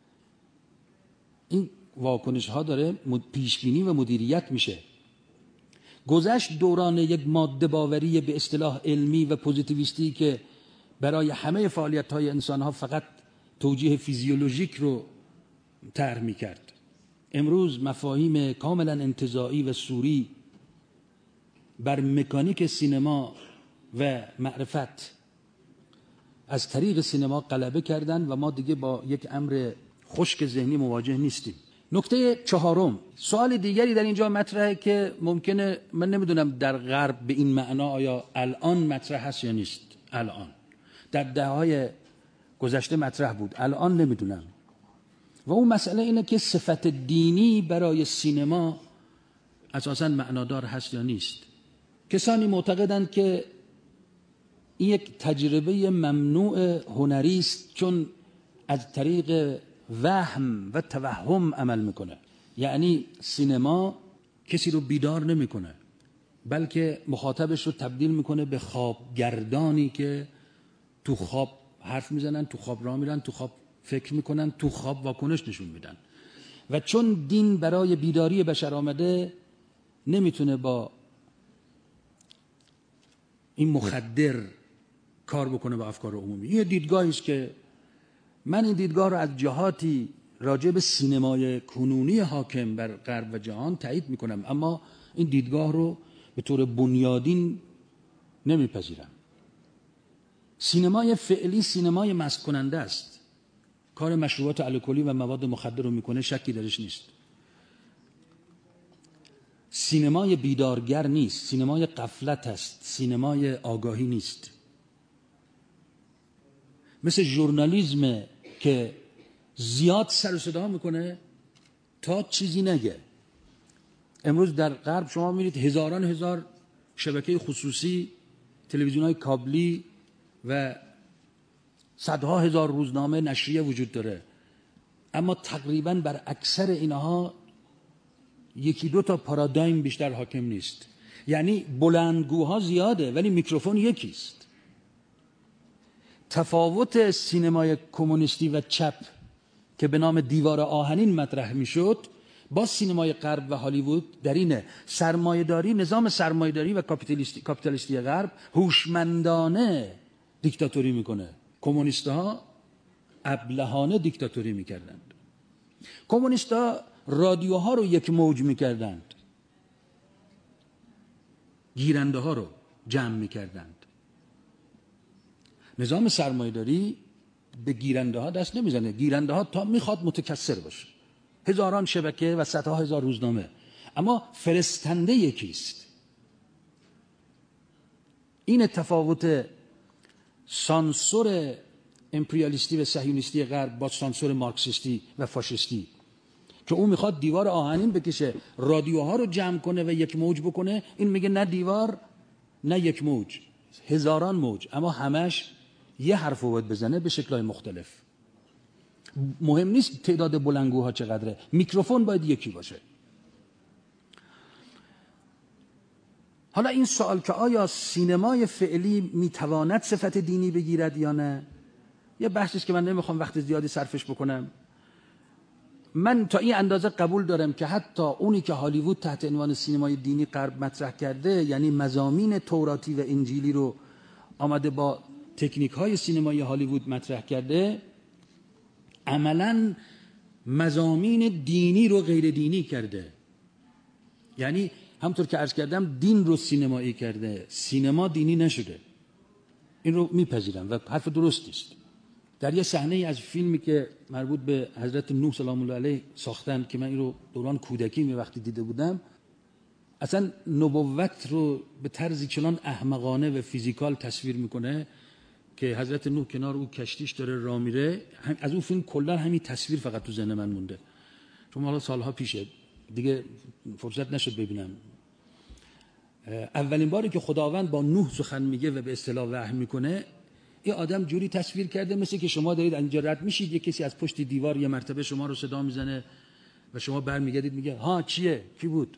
[SPEAKER 2] این واکنش‌ها داره پیشبینی و مدیریت میشه. گذشت دوران یک ماده باوری به اصطلاح علمی و پوزیتیویستی که برای همه فعالیت‌های انسان‌ها فقط توجیه فیزیولوژیک رو طرح می‌کرد. امروز مفاهیم کاملا انتزاعی و صوری بر مکانیک سینما و معرفت از طریق سینما غلبه کردن و ما دیگه با یک امر خشک ذهنی مواجه نیستیم. نکته چهارم، سوال دیگری در اینجا مطرحه که ممکنه، من نمیدونم در غرب به این معنا آیا الان مطرح هست یا نیست. الان در دهه‌های گذشته مطرح بود، الان نمیدونم. و اون مسئله اینه که صفت دینی برای سینما اساساً معنادار هست یا نیست. کسانی معتقدند که این یک تجربه ممنوع هنری است چون از طریق وهم و توهم عمل میکنه. یعنی سینما کسی رو بیدار نمیکنه بلکه مخاطبش رو تبدیل میکنه به خوابگردانی که تو خواب حرف میزنن، تو خواب راه میرن، تو خواب فکر میکنن، تو خواب واکنش نشون میدن. و چون دین برای بیداری بشر آمده نمیتونه با این مخدر کار بکنه با افکار عمومی. این دیدگاهی است که من این دیدگاه رو از جهاتی راجع به سینمای کنونی حاکم بر غرب و جهان تایید میکنم، اما این دیدگاه رو به طور بنیادین نمیپذیرم. سینمای فعلی سینمای مست کننده است. کار مشروبات الکلی و مواد مخدر رو میکنه، شکی درش نیست. سینمای بیدارگر نیست، سینمای غفلت است، سینمای آگاهی نیست. مثل ژورنالیسم که زیاد سر و صدا میکنه تا چیزی نگه. امروز در غرب شما میبینید هزاران هزار شبکه خصوصی، تلویزیون‌های کابلی و صدها هزار روزنامه نشریه وجود داره، اما تقریباً بر اکثر اینها یکی دو تا پارادایم بیشتر حاکم نیست. یعنی بلندگوها زیاده ولی میکروفون یکیست. تفاوت سینمای کمونیستی و چپ که به نام دیوار آهنین مطرح میشد با سینمای غرب و هالیوود در اینه: سرمایه‌داری، نظام سرمایه‌داری و کاپیتالیستی غرب هوشمندانه دیکتاتوری میکنه. کمونیست‌ها ابلهانه دیکتاتوری میکردند. کمونیستا رادیوها رو یک موج میکردند، گیرنده ها رو جمع میکردند. نظام سرمایه‌داری به گیرنده ها دست نمیزنه. گیرنده ها تا میخواد متکثر باشه، هزاران شبکه و صدها هزار روزنامه، اما فرستنده یکیست. این تفاوت سانسور امپریالیستی و صهیونیستی غرب با سانسور مارکسیستی و فاشیستی که اون میخواد دیوار آهنین بکشه، رادیوها رو جمع کنه و یک موج بکنه، این میگه نه دیوار نه یک موج، هزاران موج، اما همش یه حرف رو باید بزنه به شکل‌های مختلف. مهم نیست تعداد بلندگوها چقدره، میکروفون باید یکی باشه. حالا این سوال که آیا سینمای فعلی میتواند صفت دینی بگیرد یا نه، یه بحثیست که من نمیخوام وقت زیادی صرفش بکنم. من تا این اندازه قبول دارم که حتی اونی که هالیوود تحت عنوان سینمای دینی غرب مطرح کرده، یعنی مضامین توراتی و انجیلی رو آمده با تکنیک های سینمای هالیوود مطرح کرده، عملاً مضامین دینی رو غیر دینی کرده. یعنی همطور که عرض کردم دین رو سینمایی کرده، سینما دینی نشده. این رو میپذیرم و حرف درستی است. در یه صحنه از فیلمی که مربوط به حضرت نوح سلام الله علیه ساختن که من این رو دوران کودکی وقتی دیده بودم، اصلا نبوت رو به طرزی چنان احمقانه و فیزیکال تصویر میکنه که حضرت نوح کنار او کشتیش داره راه میره. از اون فیلم کلا همین تصویر فقط تو ذهن من مونده، چون حالا سالها پیشه دیگه فرصت نشد ببینم. اولین باری که خداوند با نوح سخن میگه و به اصطلاح وحی میکنه، این آدم جوری تصویر کرده مثل که شما دارید اینجا رد میشید، یه کسی از پشت دیوار یه مرتبه شما رو صدا میزنه و شما برمیگردید میگه ها چیه، کی بود.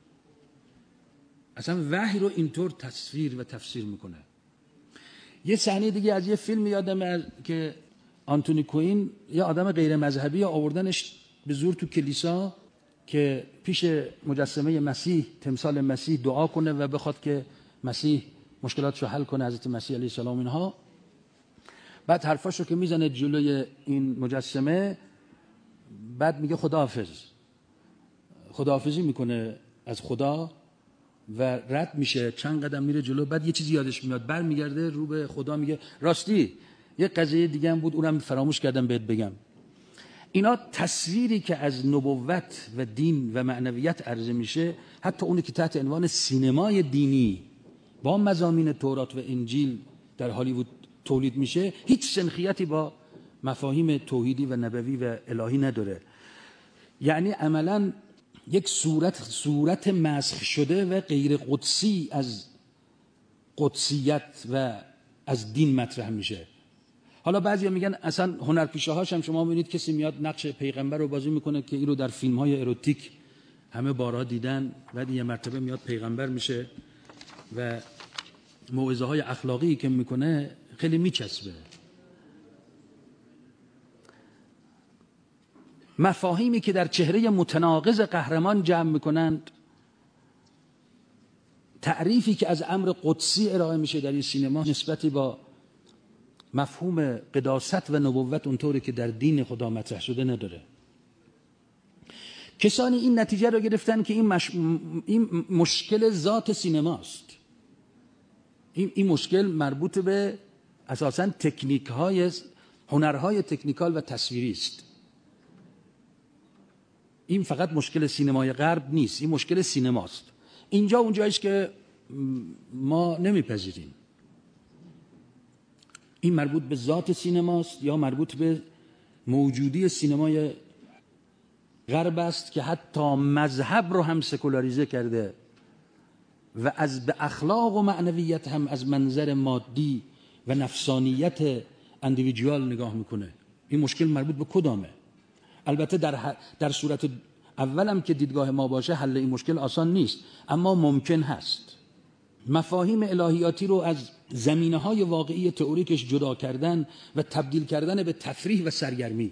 [SPEAKER 2] اصلا وحی رو اینطور تصویر و تفسیر میکنه. یه صحنه دیگه از یه فیلم یادمه که آنتونی کوین یه آدم غیر مذهبی آوردنش به زور تو کلیسا که پیش مجسمه مسیح، تمثال مسیح دعا کنه و بخواد که مسیح مشکلاتشو حل کنه، حضرت مسیح علیه السلام اینها. بعد حرفاشو که میزنه جلوی این مجسمه، بعد میگه خداحافظ، خداحافظی میکنه از خدا و رد میشه، چند قدم میره جلو، بعد یه چیزی یادش میاد، برمیگرده رو به خدا میگه راستی یه قضیه دیگه هم بود اونم فراموش کردم بهت بگم. اینا تصویری که از نبوت و دین و معنویت عرضه میشه، حتی اونی که تحت عنوان سینمای دینی با مضامین تورات و انجیل در هالیوود تولید میشه، هیچ سنخیتی با مفاهیم توحیدی و نبوی و الهی نداره. یعنی عملاً یک صورت مسخ شده و غیر قدسی از قدسیت و از دین مطرح میشه. حالا بعضیا میگن اصلا هنرپیشه‌هاش هم شما میبینید کسی میاد نقش پیغمبر رو بازی میکنه که این رو در فیلم‌های اروتیک همه بارها دیدن، بعد یه مرتبه میاد پیغمبر میشه و موعظه‌های اخلاقی که میکنه خیلی میچسبه. مفاهیمی که در چهره متناقض قهرمان جمع میکنند، تعریفی که از امر قدسی ارائه میشه در این سینما نسبتی با مفهوم قداست و نبوت اونطوری که در دین خدا مطرح شده نداره. کسانی این نتیجه رو گرفتن که این مشکل ذات سینماست. این مشکل مربوط به اساساً هنرهای تکنیکال و تصویری است. این فقط مشکل سینمای غرب نیست، این مشکل سینماست. اینجا اونجاییست که ما نمیپذیریم. این مربوط به ذات سینماست یا مربوط به موجودی سینمای غرب است که حتی مذهب رو هم سکولاریزه کرده و به اخلاق و معنویت هم از منظر مادی و نفسانیت اندیویدوال نگاه میکنه. این مشکل مربوط به کدامه؟ البته در صورت اولم که دیدگاه ما باشه حل این مشکل آسان نیست، اما ممکن هست. مفاهیم الهیاتی رو از زمینه‌های واقعی تئوریکش جدا کردن و تبدیل کردن به تفریح و سرگرمی.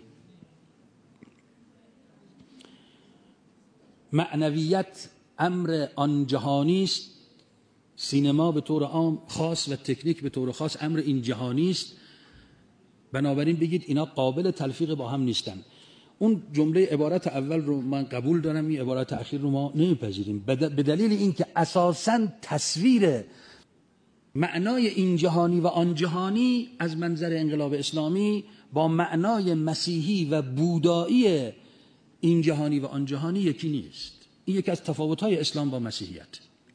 [SPEAKER 2] معنویت امر آن جهانی است، سینما به طور عام خاص و تکنیک به طور خاص امر این جهانی است. بنابراین بگید اینا قابل تلفیق با هم نیستن. اون جمله عبارت اول رو من قبول دارم، این عبارت اخیر رو ما نمیپذیریم، به دلیل اینکه اساساً تصویر معنای این جهانی و آن جهانی از منظر انقلاب اسلامی با معنای مسیحی و بودایی این جهانی و آن جهانی یکی نیست. این یکی از تفاوت‌های اسلام با مسیحیت.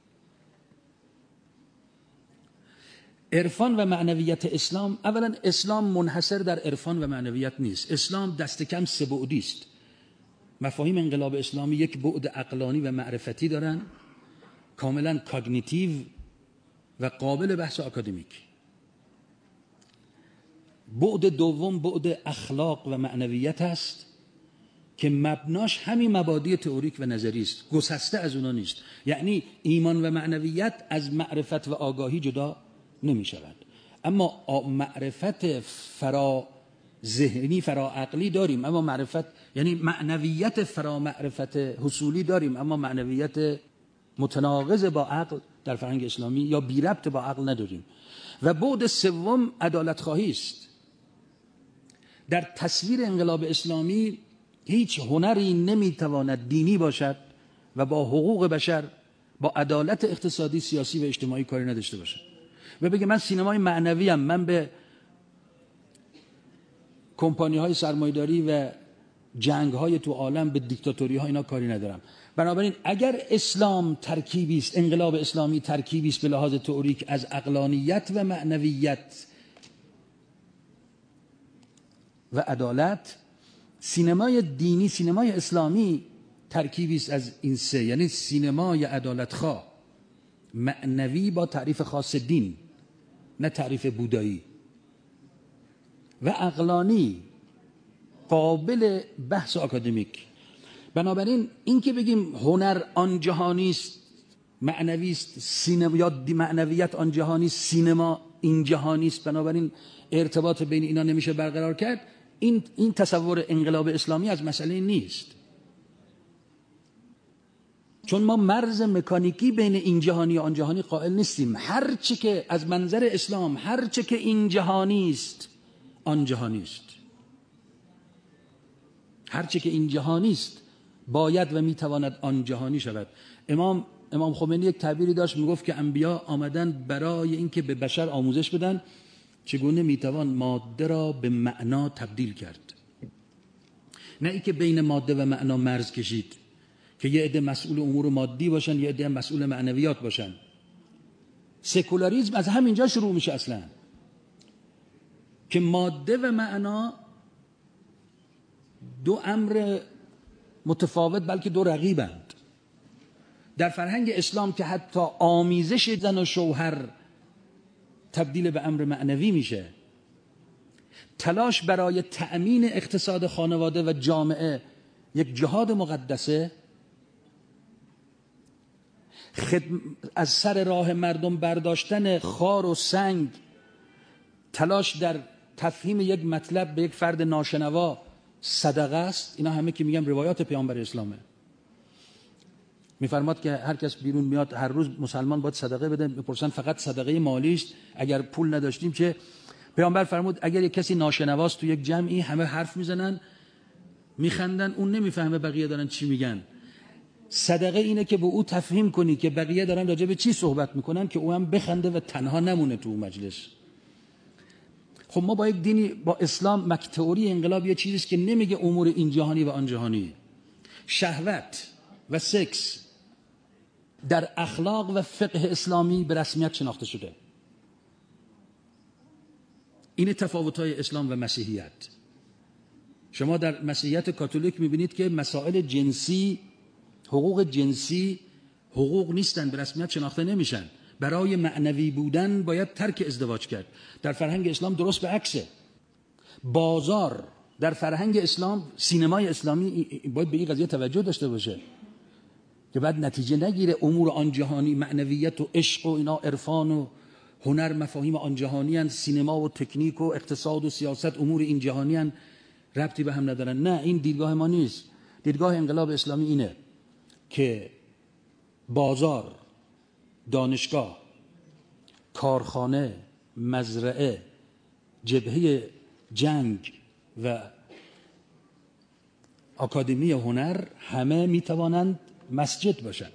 [SPEAKER 2] عرفان و معنویت اسلام، اولا اسلام منحصر در عرفان و معنویت نیست. اسلام دست کم 3 بعدی است. مفاهیم انقلاب اسلامی یک بعد عقلانی و معرفتی دارن، کاملا کاگنیتیو و قابل بحث آکادمیک. بعد دوم بعد اخلاق و معنویت است که مبناش همین مبادی تئوریک و نظری است، گسسته از اونا نیست. یعنی ایمان و معنویت از معرفت و آگاهی جدا نمی شود. اما معرفت فرا ذهنی فرا عقلی داریم، اما معرفت یعنی معنویت فرا معرفت حصولی داریم، اما معنویت متناقض با عقل در فرهنگ اسلامی یا بی ربط با عقل نداریم. و بعد سوم عدالت خواهی است. در تصویر انقلاب اسلامی هیچ هنری نمیتواند دینی باشد و با حقوق بشر، با عدالت اقتصادی، سیاسی و اجتماعی کاری نداشته باشد. و بگه من سینمای معنوی ام، من به کمپانی های سرمایه‌داری و جنگ های تو عالم، به دیکتاتوری ها اینا کاری ندارم. بنابراین اگر اسلام ترکیبی است، انقلاب اسلامی ترکیبی است به لحاظ تئوریک از عقلانیت و معنویت و عدالت، سینمای دینی، سینمای اسلامی ترکیبی است از این 3، یعنی سینمای عدالتخواه معنوی با تعریف خاص دین، نه تعریف بودایی، و عقلانی قابل بحث آکادمیک. بنابراین این که بگیم هنر آن جهانی است، معنوی است، سینما یا معنویت آن جهانی است، سینما این جهانی است، بنابراین ارتباط بین اینا نمیشه برقرار کرد، این تصور انقلاب اسلامی از مسئله نیست. چون ما مرز مکانیکی بین این جهانی و آن جهانی قائل نیستیم. هر چی که از منظر اسلام، هر چی که این جهانی است آن جهانی است. هر چی که این جهانی است باید و میتواند آن جهانی شود. امام خمینی یک تعبیری داشت، میگفت که انبیا آمدن برای اینکه به بشر آموزش بدن چگونه میتوان ماده را به معنا تبدیل کرد، نه اینکه بین ماده و معنا مرز کشید که یه عده مسئول امور مادی باشن، یه عده مسئول معنویات باشن. سکولاریسم از همینجا شروع میشه اصلا، که ماده و معنا 2 امر متفاوت بلکه 2 رقیبند. در فرهنگ اسلام که حتی آمیزش زن و شوهر تبدیل به امر معنوی میشه، تلاش برای تأمین اقتصاد خانواده و جامعه یک جهاد مقدسه، از سر راه مردم برداشتن خار و سنگ، تلاش در تفهیم یک مطلب به یک فرد ناشنوا صدقه است. اینا همه که میگم روایات پیامبر اسلامه. میفرماد که هر کس بیرون میاد هر روز مسلمان باید صدقه بده. میپرسن فقط صدقه مالی است؟ اگر پول نداشتیم چه؟ پیامبر فرمود اگر یک کسی ناشنواست تو یک جمعی، همه حرف میزنن میخندن، اون نمیفهمه بقیه دارن چی میگن. صدقه اینه که به او تفهیم کنی که بقیه دارن راجع به چی صحبت میکنن که او هم بخنده و تنها نمونه تو مجلس. خب ما با یک دینی، با اسلام، تئوری انقلاب یه چیزیست که نمیگه امور این جهانی و آن جهانی. شهوت و سکس در اخلاق و فقه اسلامی به رسمیت شناخته شده. این تفاوت‌های اسلام و مسیحیت. شما در مسیحیت کاتولیک میبینید که مسائل جنسی، حقوق جنسی حقوق نیستن، به رسمیت شناخته نمیشن. برای معنوی بودن باید ترک ازدواج کرد. در فرهنگ اسلام درست به عکسه. بازار در فرهنگ اسلام، سینمای اسلامی باید به این قضیه توجه داشته باشه که بعد نتیجه نگیره امور آن جهانی، معنویت و عشق و اینا، عرفان و هنر مفاهیم آن جهانی هن، سینما و تکنیک و اقتصاد و سیاست امور این جهانی هن، ربطی به هم ندارن. نه، این دیدگاه ما نیست. دیدگاه انقلاب اسلامی اینه که بازار، دانشگاه، کارخانه، مزرعه، جبهه جنگ و آکادمی هنر همه میتوانند مسجد باشند.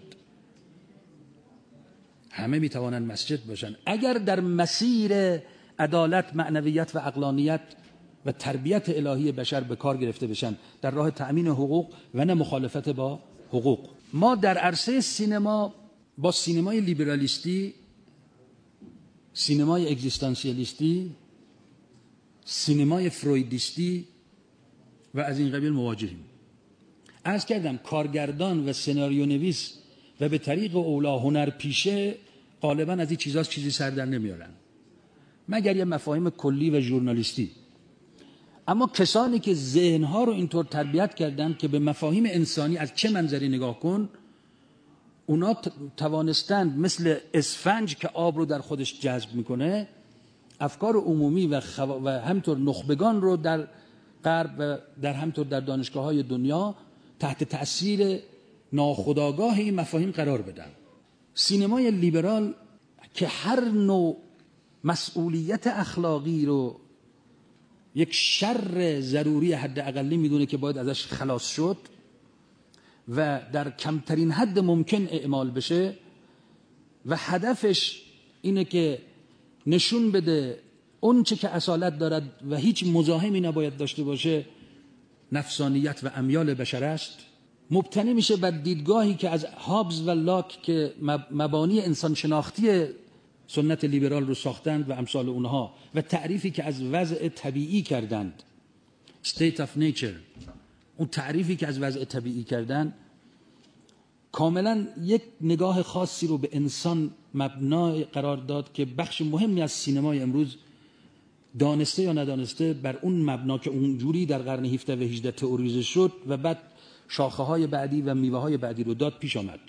[SPEAKER 2] همه میتوانند مسجد باشند اگر در مسیر عدالت، معنویت و عقلانیت و تربیت الهی بشر به کار گرفته بشن در راه تأمین حقوق و نه مخالفت با حقوق. ما در عرصه سینما با سینمای لیبرالیستی، سینمای اگزیستانسیالیستی، سینمای فرویدیستی و از این قبیل مواجهیم. عرض کردم کارگردان و سناریو نویس و به طریق اولا هنرپیشه غالبا از این چیزاست چیزی سر در نمیارن مگر یه مفاهیم کلی و ژورنالیستی. اما کسانی که ذهنها رو اینطور تربیت کردن که به مفاهیم انسانی از چه منظری نگاه کن، اونا توانستند مثل اسفنج که آب رو در خودش جذب میکنه افکار عمومی و همطور نخبگان رو در غرب و همطور در دانشگاه‌های دنیا تحت تأثیر ناخودآگاه این مفاهیم قرار بدن. سینمای لیبرال که هر نوع مسئولیت اخلاقی رو یک شر ضروری حداقلی میدونه که باید ازش خلاص شد و در کمترین حد ممکن اعمال بشه و هدفش اینه که نشون بده اون چه که اصالت دارد و هیچ مزاحمی نباید داشته باشه نفسانیت و امیال بشر است، مبتنی میشه بر دیدگاهی که از هابز و لاک که مبانی انسان شناختی سنت لیبرال رو ساختند و امثال اونها و تعریفی که از وضع طبیعی کردند، state of nature، اون تعریفی که از وضع طبیعی کردند کاملا یک نگاه خاصی رو به انسان مبنا قرار داد که بخش مهمی از سینمای امروز دانسته یا ندانسته بر اون مبنا که اونجوری در قرن 17 و 18 تئوریزه شد و بعد شاخه های بعدی و میوه های بعدی رو داد پیش آمد.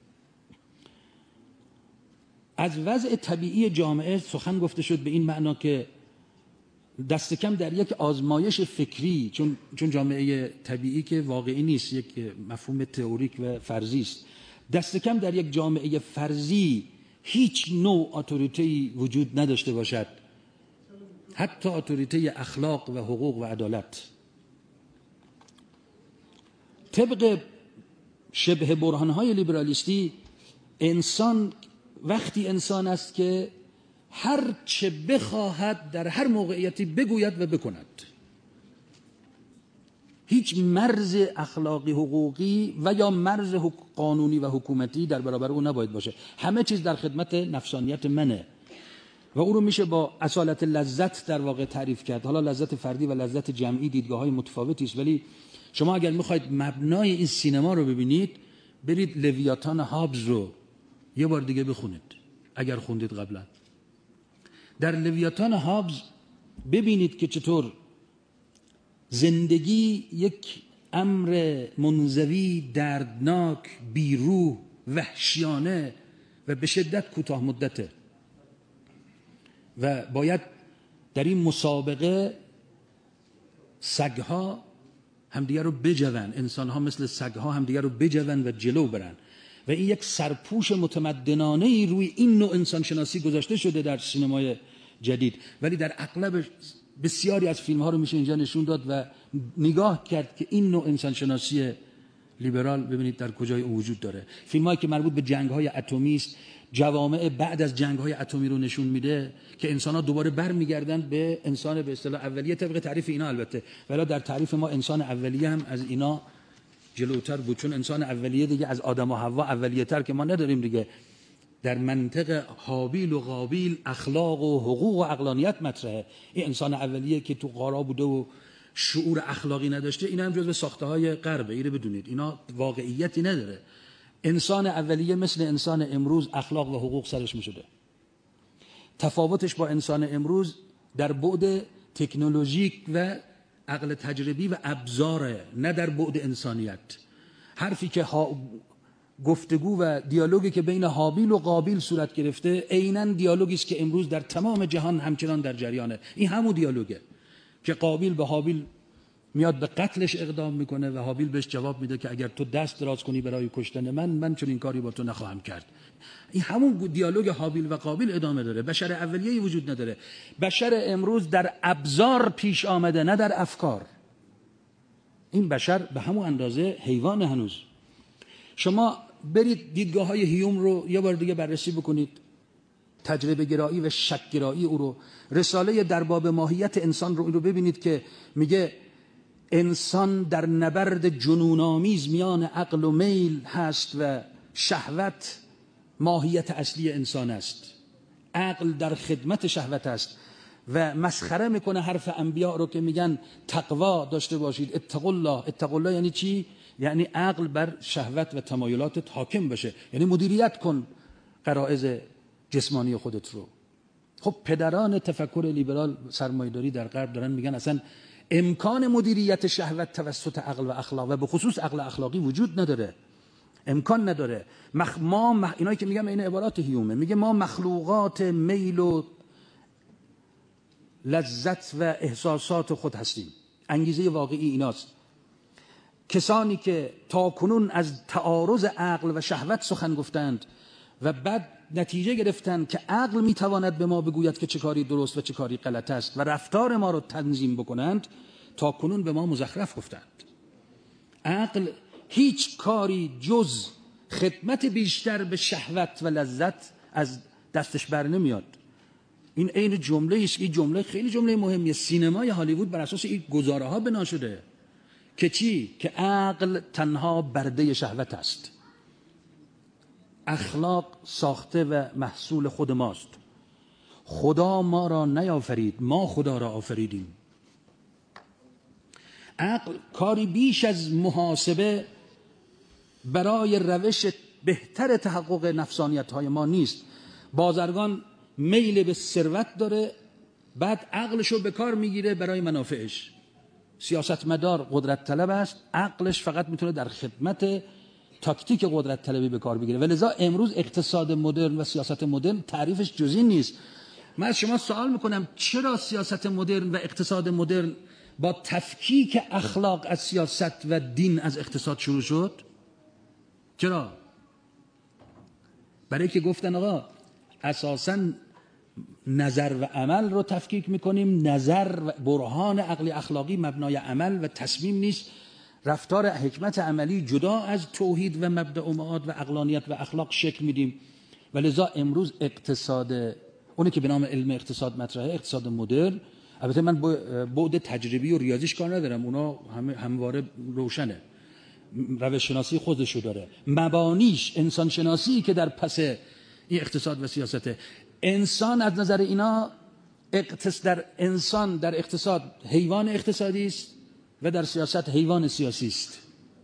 [SPEAKER 2] از وضع طبیعی جامعه سخن گفته شد به این معنا که دست کم در یک آزمایش فکری، چون جامعه طبیعی که واقعی نیست، یک مفهوم تئوریک و فرضی است، دست کم در یک جامعه فرضی هیچ نوع اتوریتی وجود نداشته باشد، حتی اتوریته اخلاق و حقوق و عدالت. طبق شبه برهانهای لیبرالیستی انسان وقتی انسان است که هر چه بخواهد در هر موقعیتی بگوید و بکند، هیچ مرز اخلاقی حقوقی و یا مرز قانونی و حکومتی در برابر او نباید باشه. همه چیز در خدمت نفسانیت منه و او رو میشه با اصالت لذت در واقع تعریف کرد. حالا لذت فردی و لذت جمعی دیدگاه‌های متفاوتی است، ولی شما اگر میخواید مبنای این سینما رو ببینید، برید لویاتان هابز رو یه بار دیگه بخونید اگر خوندید قبلا. در لویاتان هابز ببینید که چطور زندگی یک امر منزوی، دردناک، بیروح، وحشیانه و به شدت کوتاه مدته و باید در این مسابقه سگها همدیگر رو بجون، انسانها مثل سگها همدیگر رو بجون و جلو برن و این یک سرپوش متمدنانه‌ای روی این نوع انسانشناسی گذاشته شده در سینمای جدید، ولی در اغلب بسیاری از فیلم‌ها رو میشه اینجا نشون داد و نگاه کرد که این نوع انسانشناسی لیبرال ببینید در کجای اون وجود داره. فیلم‌هایی که مربوط به جنگ‌های اتمی است، جوامع بعد از جنگ‌های اتمی رو نشون میده که انسان‌ها دوباره برمیگردن به انسان به اصطلاح اولیه طبق تعریف اینا البته، ولی در تعریف ما انسان اولیه هم از اینا جلوتر بود، چون انسان اولیه دیگه از آدم و حوا اولیه‌تر که ما نداریم دیگه. در منطق حابیل و قابیل اخلاق و حقوق و عقلانیت مطرحه. این انسان اولیه که تو غارا بوده و شعور اخلاقی نداشته، اینا هم جزو ساخته‌های غربه، اینو بدونید، اینا واقعیتی نداره. انسان اولیه مثل انسان امروز اخلاق و حقوق سرش میشده. تفاوتش با انسان امروز در بعد تکنولوژیک و عقل تجربی و ابزاره، نه در بعد انسانیت. حرفی که گفتگو و دیالوگی که بین حابیل و قابیل صورت گرفته عیناً دیالوگی است که امروز در تمام جهان همچنان در جریانه. این همون دیالوگه که قابیل به حابیل میاد به قتلش اقدام میکنه و هابیل بهش جواب میده که اگر تو دست دراز کنی برای کشتن من چون این کاری با تو نخواهم کرد. این همون دیالوگ هابیل و قابیل ادامه داره. بشر اولیه‌ای وجود نداره. بشر امروز در ابزار پیش آمده، نه در افکار. این بشر به همون اندازه حیوان. هنوز شما برید دیدگاه‌های هیوم رو یه بار دیگه بررسی بکنید، تجربه گرایی و شک گرایی او رو، رساله در باب ماهیت انسان رو ببینید که میگه انسان در نبرد جنون‌آمیز میان عقل و میل هست و شهوت ماهیت اصلی انسان است. عقل در خدمت شهوت است و مسخره میکنه حرف انبیاء رو که میگن تقوا داشته باشید، اتقوا الله. اتقوا الله یعنی چی؟ یعنی عقل بر شهوت و تمایلات حاکم بشه، یعنی مدیریت کن غرایز جسمانی خودت رو. خب پدران تفکر لیبرال سرمایه‌داری در غرب دارن میگن اصلا امکان مدیریت شهوت توسط عقل و اخلاق و به خصوص عقل اخلاقی وجود نداره، امکان نداره. اینایی که میگم این عبارات هیومه، میگه ما مخلوقات میل و لذت و احساسات خود هستیم. انگیزه واقعی ایناست. کسانی که تا کنون از تعارض عقل و شهوت سخن گفتند و بعد نتیجه گرفتند که عقل میتواند به ما بگوید که چه کاری درست و چه کاری غلط است و رفتار ما رو تنظیم بکنند، تا کنون به ما مزخرف گفتند. عقل هیچ کاری جز خدمت بیشتر به شهوت و لذت از دستش بر نمیاد. این عین جمله است. این جمله خیلی جمله مهمیه. سینمای هالیوود بر اساس این گزاره ها بنا شده که چی؟ که عقل تنها برده شهوت است. اخلاق ساخته و محصول خود ماست. خدا ما را نیافرید، ما خدا را آفریدیم. عقل کاری بیش از محاسبه برای روش بهتر تحقق نفسانیت های ما نیست. بازرگان میل به ثروت داره، بعد عقلشو به کار میگیره برای منافعش. سیاستمدار قدرت طلب است، عقلش فقط میتونه در خدمت تاکتیک قدرت طلبی به کار بگیره. ولذا امروز اقتصاد مدرن و سیاست مدرن تعریفش جز این نیست. من از شما سوال میکنم چرا سیاست مدرن و اقتصاد مدرن با تفکیک اخلاق از سیاست و دین از اقتصاد شروع شد؟ چرا؟ برای که گفتن آقا اساساً نظر و عمل رو تفکیک میکنیم. نظر و برهان عقلی اخلاقی مبنای عمل و تصمیم نیست. رفتار حکمت عملی جدا از توحید و مبدأ و معاد و عقلانیت و اخلاق شکل میدیم. ولذا امروز اقتصاد اونی که به نام علم اقتصاد مطرحه، اقتصاد مدرن، البته من بعد تجربی و ریاضیش کار ندارم، اونا همواره روشنه، روش شناسی خودشو داره، مبانیش انسان شناسی که در پس این اقتصاد و سیاسته. انسان از نظر اینا انسان در اقتصاد حیوان اقتصادی است و در سیاست حیوان سیاسی است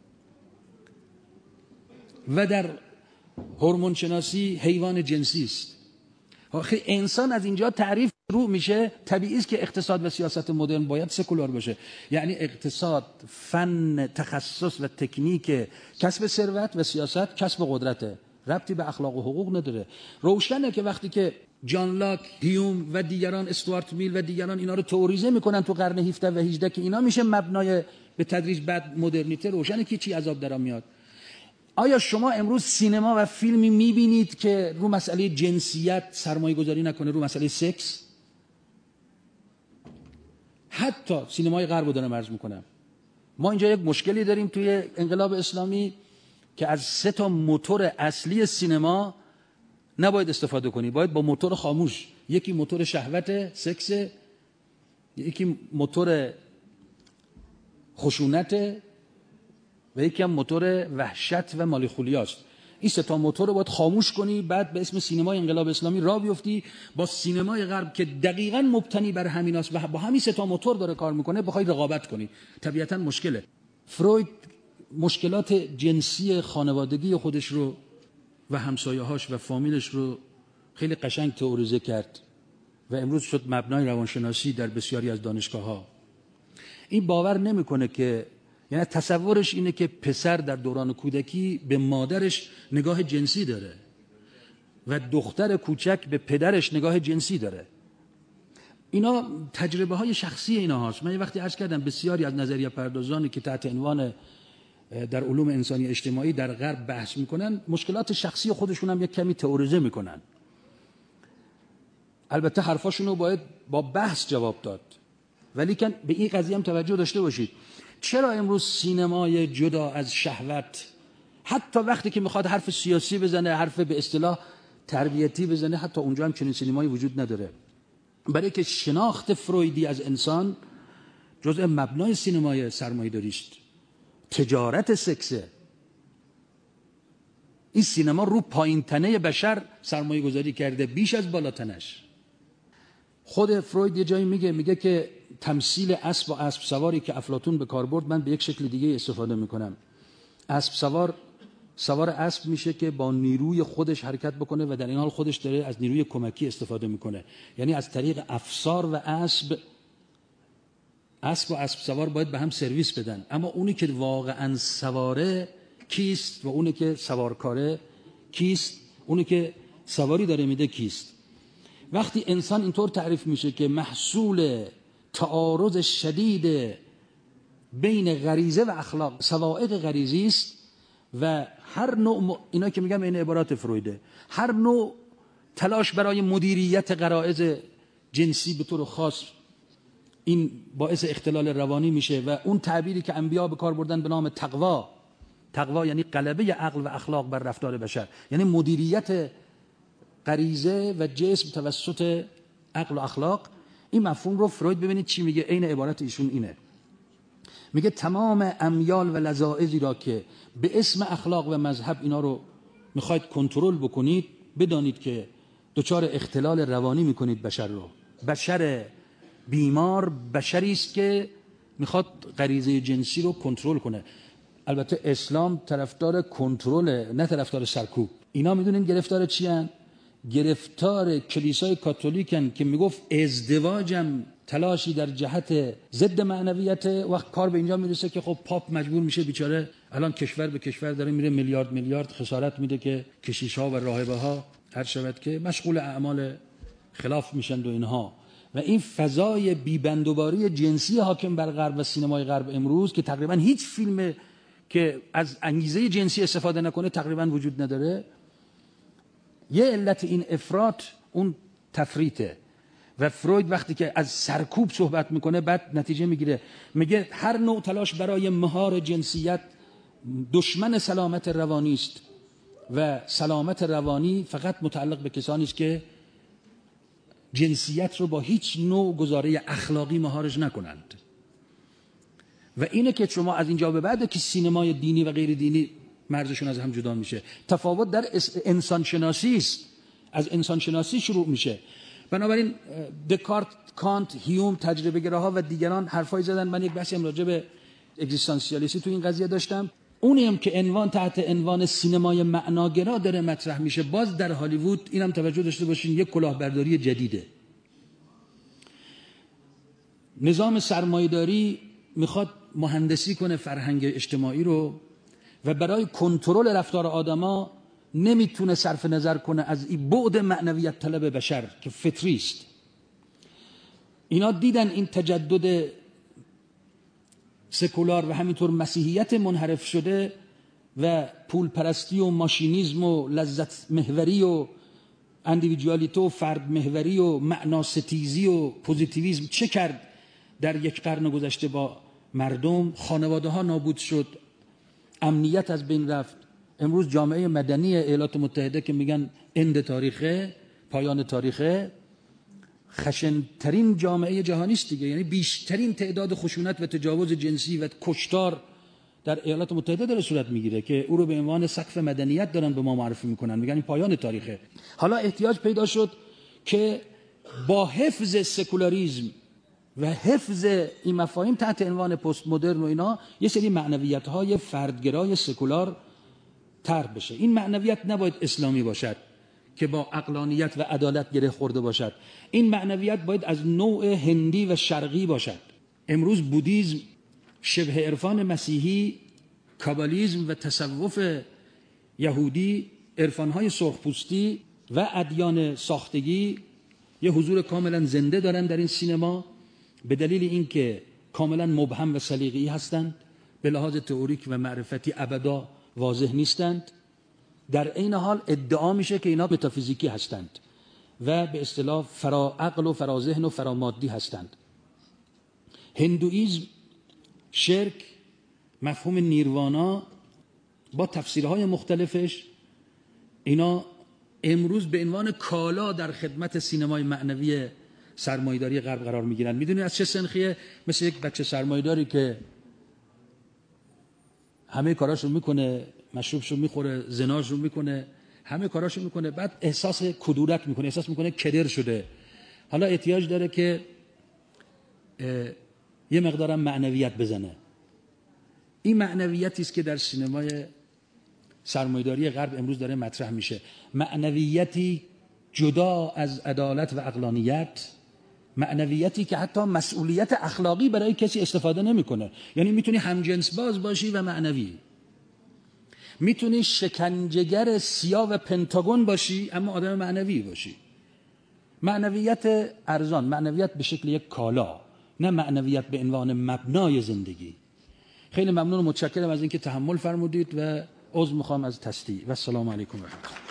[SPEAKER 2] و در هورمون شناسی حیوان جنسی است. آخه انسان از اینجا تعریف شروع میشه. طبیعی است که اقتصاد و سیاست مدرن باید سکولار باشه. یعنی اقتصاد فن تخصص و تکنیک کسب ثروت و سیاست کسب قدرته، ربطی به اخلاق و حقوق نداره. روشنه که وقتی که جان لاک، هیوم و دیگران، استوارت میل و دیگران اینا رو توریزه میکنن تو قرن 17 و 18 که اینا میشه مبنای به تدریج بعد مدرنیته، روشنه که چی عذاب درام میاد. آیا شما امروز سینما و فیلمی میبینید که رو مسئله جنسیت سرمایه گذاری نکنه، رو مسئله سکس؟ حتی سینمای غرب رو دارم عرض میکنم. ما اینجا یک مشکلی داریم توی انقلاب اسلامی که از 3 موتور اصلی سینما نباید استفاده کنی، باید با موتور خاموش. یکی موتور شهوت سکس، یکی موتور خشونت و یکی هم موتور وحشت و مالیخولیاست. این 3 موتور رو باید خاموش کنی، بعد به اسم سینمای انقلاب اسلامی راه بیفتی با سینمای غرب که دقیقاً مبتنی بر همیناست و با همین 3 موتور داره کار میکنه بخوای رقابت کنی. طبیعتاً مشکله. فروید مشکلات جنسی خانوادگی خودش رو و همسایه‌هاش و فامیلش رو خیلی قشنگ تئوریزه کرد و امروز شد مبنای روانشناسی در بسیاری از دانشگاه‌ها. این باور نمیکنه که، یعنی تصورش اینه که پسر در دوران کودکی به مادرش نگاه جنسی داره و دختر کوچک به پدرش نگاه جنسی داره. اینا تجربه های شخصی اینا هاست. من یه وقتی عرض کردم بسیاری از نظریه پردازانی که تحت عنوان در علوم انسانی اجتماعی در غرب بحث میکنن، مشکلات شخصی خودشون هم یک کمی تئوریزه میکنن. البته حرفاشون رو باید با بحث جواب داد، ولی که به این قضیه هم توجه داشته باشید. چرا امروز سینمای جدا از شهوت، حتی وقتی که میخواد حرف سیاسی بزنه، حرف به اصطلاح تربیتی بزنه، حتی اونجا هم چنین سینمایی وجود نداره؟ برای که شناخت فرویدی از انسان جزء مبنای سینمای سرمایه‌داری است. تجارت سکسه. این سینما رو پایین تنه بشر سرمایه گذاری کرده، بیش از بالاتنش. خود فروید یه جایی میگه که تمثیل اسب و اسب سواری که افلاطون به کار برد، من به یک شکل دیگه استفاده میکنم. اسب سوار اسب میشه که با نیروی خودش حرکت بکنه و در این حال خودش داره از نیروی کمکی استفاده میکنه. یعنی از طریق افسار و اسب و اسب سوار باید به هم سرویس بدن. اما اونی که واقعا سواره کیست و اونی که سوارکاره کیست؟ اونی که سواری داره میده کیست؟ وقتی انسان اینطور تعریف میشه که محصول تعارض شدید بین غریزه و اخلاق، سوائق غریزی است و هر نوع اینا که میگم این عبارات فرویده، هر نوع تلاش برای مدیریت غرایز جنسی به طور خاص این باعث اختلال روانی میشه. و اون تعبیری که انبیا به کار بردن به نام تقوا یعنی غلبه عقل و اخلاق بر رفتار بشر، یعنی مدیریت غریزه و جسم توسط عقل و اخلاق. این مفهوم رو فروید ببینید چی میگه، عین عبارت ایشون اینه. میگه تمام امیال و لذائذی را که به اسم اخلاق و مذهب اینا رو میخواید کنترل بکنید، بدانید که دچار اختلال روانی میکنید بشر رو. بشر بیمار بشری است که میخواد غریزه جنسی رو کنترل کنه. البته اسلام طرفدار کنترل، نه طرفدار سرکوب. اینا میدونین گرفتار چی ان؟ گرفتار کلیسای کاتولیکن که میگفت ازدواجم تلاشی در جهت ضد معنویت. وقت کار به اینجا میرسه که خب پاپ مجبور میشه بیچاره، الان کشور به کشور داره میره میلیارد خسارت میده که کشیش‌ها و راهبه‌ها هر شود که مشغول اعمال خلاف میشن و اینها. و این فضای بیبندوباری جنسی حاکم بر غرب و سینمای غرب امروز که تقریبا هیچ فیلم که از انگیزه جنسی استفاده نکنه تقریبا وجود نداره. یه علت این افراط اون تفریطه. و فروید وقتی که از سرکوب صحبت میکنه بعد نتیجه میگیره، میگه هر نوع تلاش برای مهار جنسیت دشمن سلامت روانی است و سلامت روانی فقط متعلق به کسانی است که جنسیت رو با هیچ نوع گزاره اخلاقی مهارش نکنند. و اینه که شما از اینجا به بعد که سینمای دینی و غیر دینی مرزشون از هم جدا میشه. تفاوت در انسان شناسی است، از انسان شناسی شروع میشه. بنابراین دکارت، کانت، هیوم، تجربه گراها و دیگران حرفای زدن. من یک بحثی هم راجع به اگزیستانسیالیستی تو این قضیه داشتم. اونی هم که عنوان تحت عنوان سینمای معناگرا داره مطرح میشه، باز در هالیوود اینم توجه داشته باشین یک کلاهبرداری جدیده. نظام سرمایه‌داری میخواد مهندسی کنه فرهنگ اجتماعی رو و برای کنترل رفتار آدما نمیتونه صرف نظر کنه از این بعد معنویت طلب بشر که فطری است. اینا دیدن این تجدد سکولار و همینطور مسیحیت منحرف شده و پول پرستی و ماشینیزم و لذت محوری و اندیویدوالیته و فرد محوری و معناستیزی و پوزیتیویسم چه کرد در یک قرن گذشته با مردم. خانواده ها نابود شد، امنیت از بین رفت. امروز جامعه مدنی ایالات متحده که میگن اند تاریخه، پایان تاریخه، خشنترین جامعه جهانی است دیگه. یعنی بیشترین تعداد خشونت و تجاوز جنسی و کشتار در ایالات متحده داره صورت میگیره که او رو به عنوان سقف مدنیت دارن به ما معرفی میکنن، میگن این پایان تاریخه. حالا احتیاج پیدا شد که با حفظ سکولاریسم و حفظ این مفاهیم تحت عنوان پست مدرن و اینا یه سری معنویت‌های فردگرای سکولار طرح بشه. این معنویت نباید اسلامی باشد که با عقلانیت و عدالت گره خورده باشد. این معنویت باید از نوع هندی و شرقی باشد. امروز بودیسم، شبه عرفان مسیحی، کابالیسم و تصوف یهودی، عرفان‌های سرخپوستی و ادیان ساختگی یه حضور کاملا زنده دارن در این سینما به دلیل اینکه کاملا مبهم و سلیقه‌ای هستند، به لحاظ تئوریک و معرفتی ابدا واضح نیستند. در این حال ادعا میشه که اینا متافیزیکی هستند و به اصطلاح فرا عقل و فرا ذهن و فرا مادی هستند. هندویزم، شرک، مفهوم نیروانا با تفسیرهای مختلفش، اینا امروز به عنوان کالا در خدمت سینمای معنوی سرمایه‌داری غرب قرار میگیرن. میدونید از چه سنخیه؟ مثل یک بچه سرمایه‌داری که همه کاراشو میکنه، مشروبشو میخوره، زناشو میکنه، همه کاراشو میکنه، بعد احساس کدورت میکنه، احساس میکنه کدر شده. حالا احتیاج داره که یه مقدارم معنویت بزنه. این معنویتی است که در سینمای سرمایه‌داری غرب امروز داره مطرح میشه. معنویتی جدا از عدالت و عقلانیت، معنویتی که حتی مسئولیت اخلاقی برای کسی استفاده نمیکنه. یعنی میتونی همجنس باز باشی و معنوی، میتونی شکنجهگر سیاه و پنتاگون باشی اما آدم معنوی باشی. معنویت ارزان، معنویت به شکل یک کالا، نه معنویت به عنوان مبنای زندگی. خیلی ممنون و متشکرم از اینکه تحمل فرمودید و عذر میخوام از تستی و السلام علیکم و رحمت الله.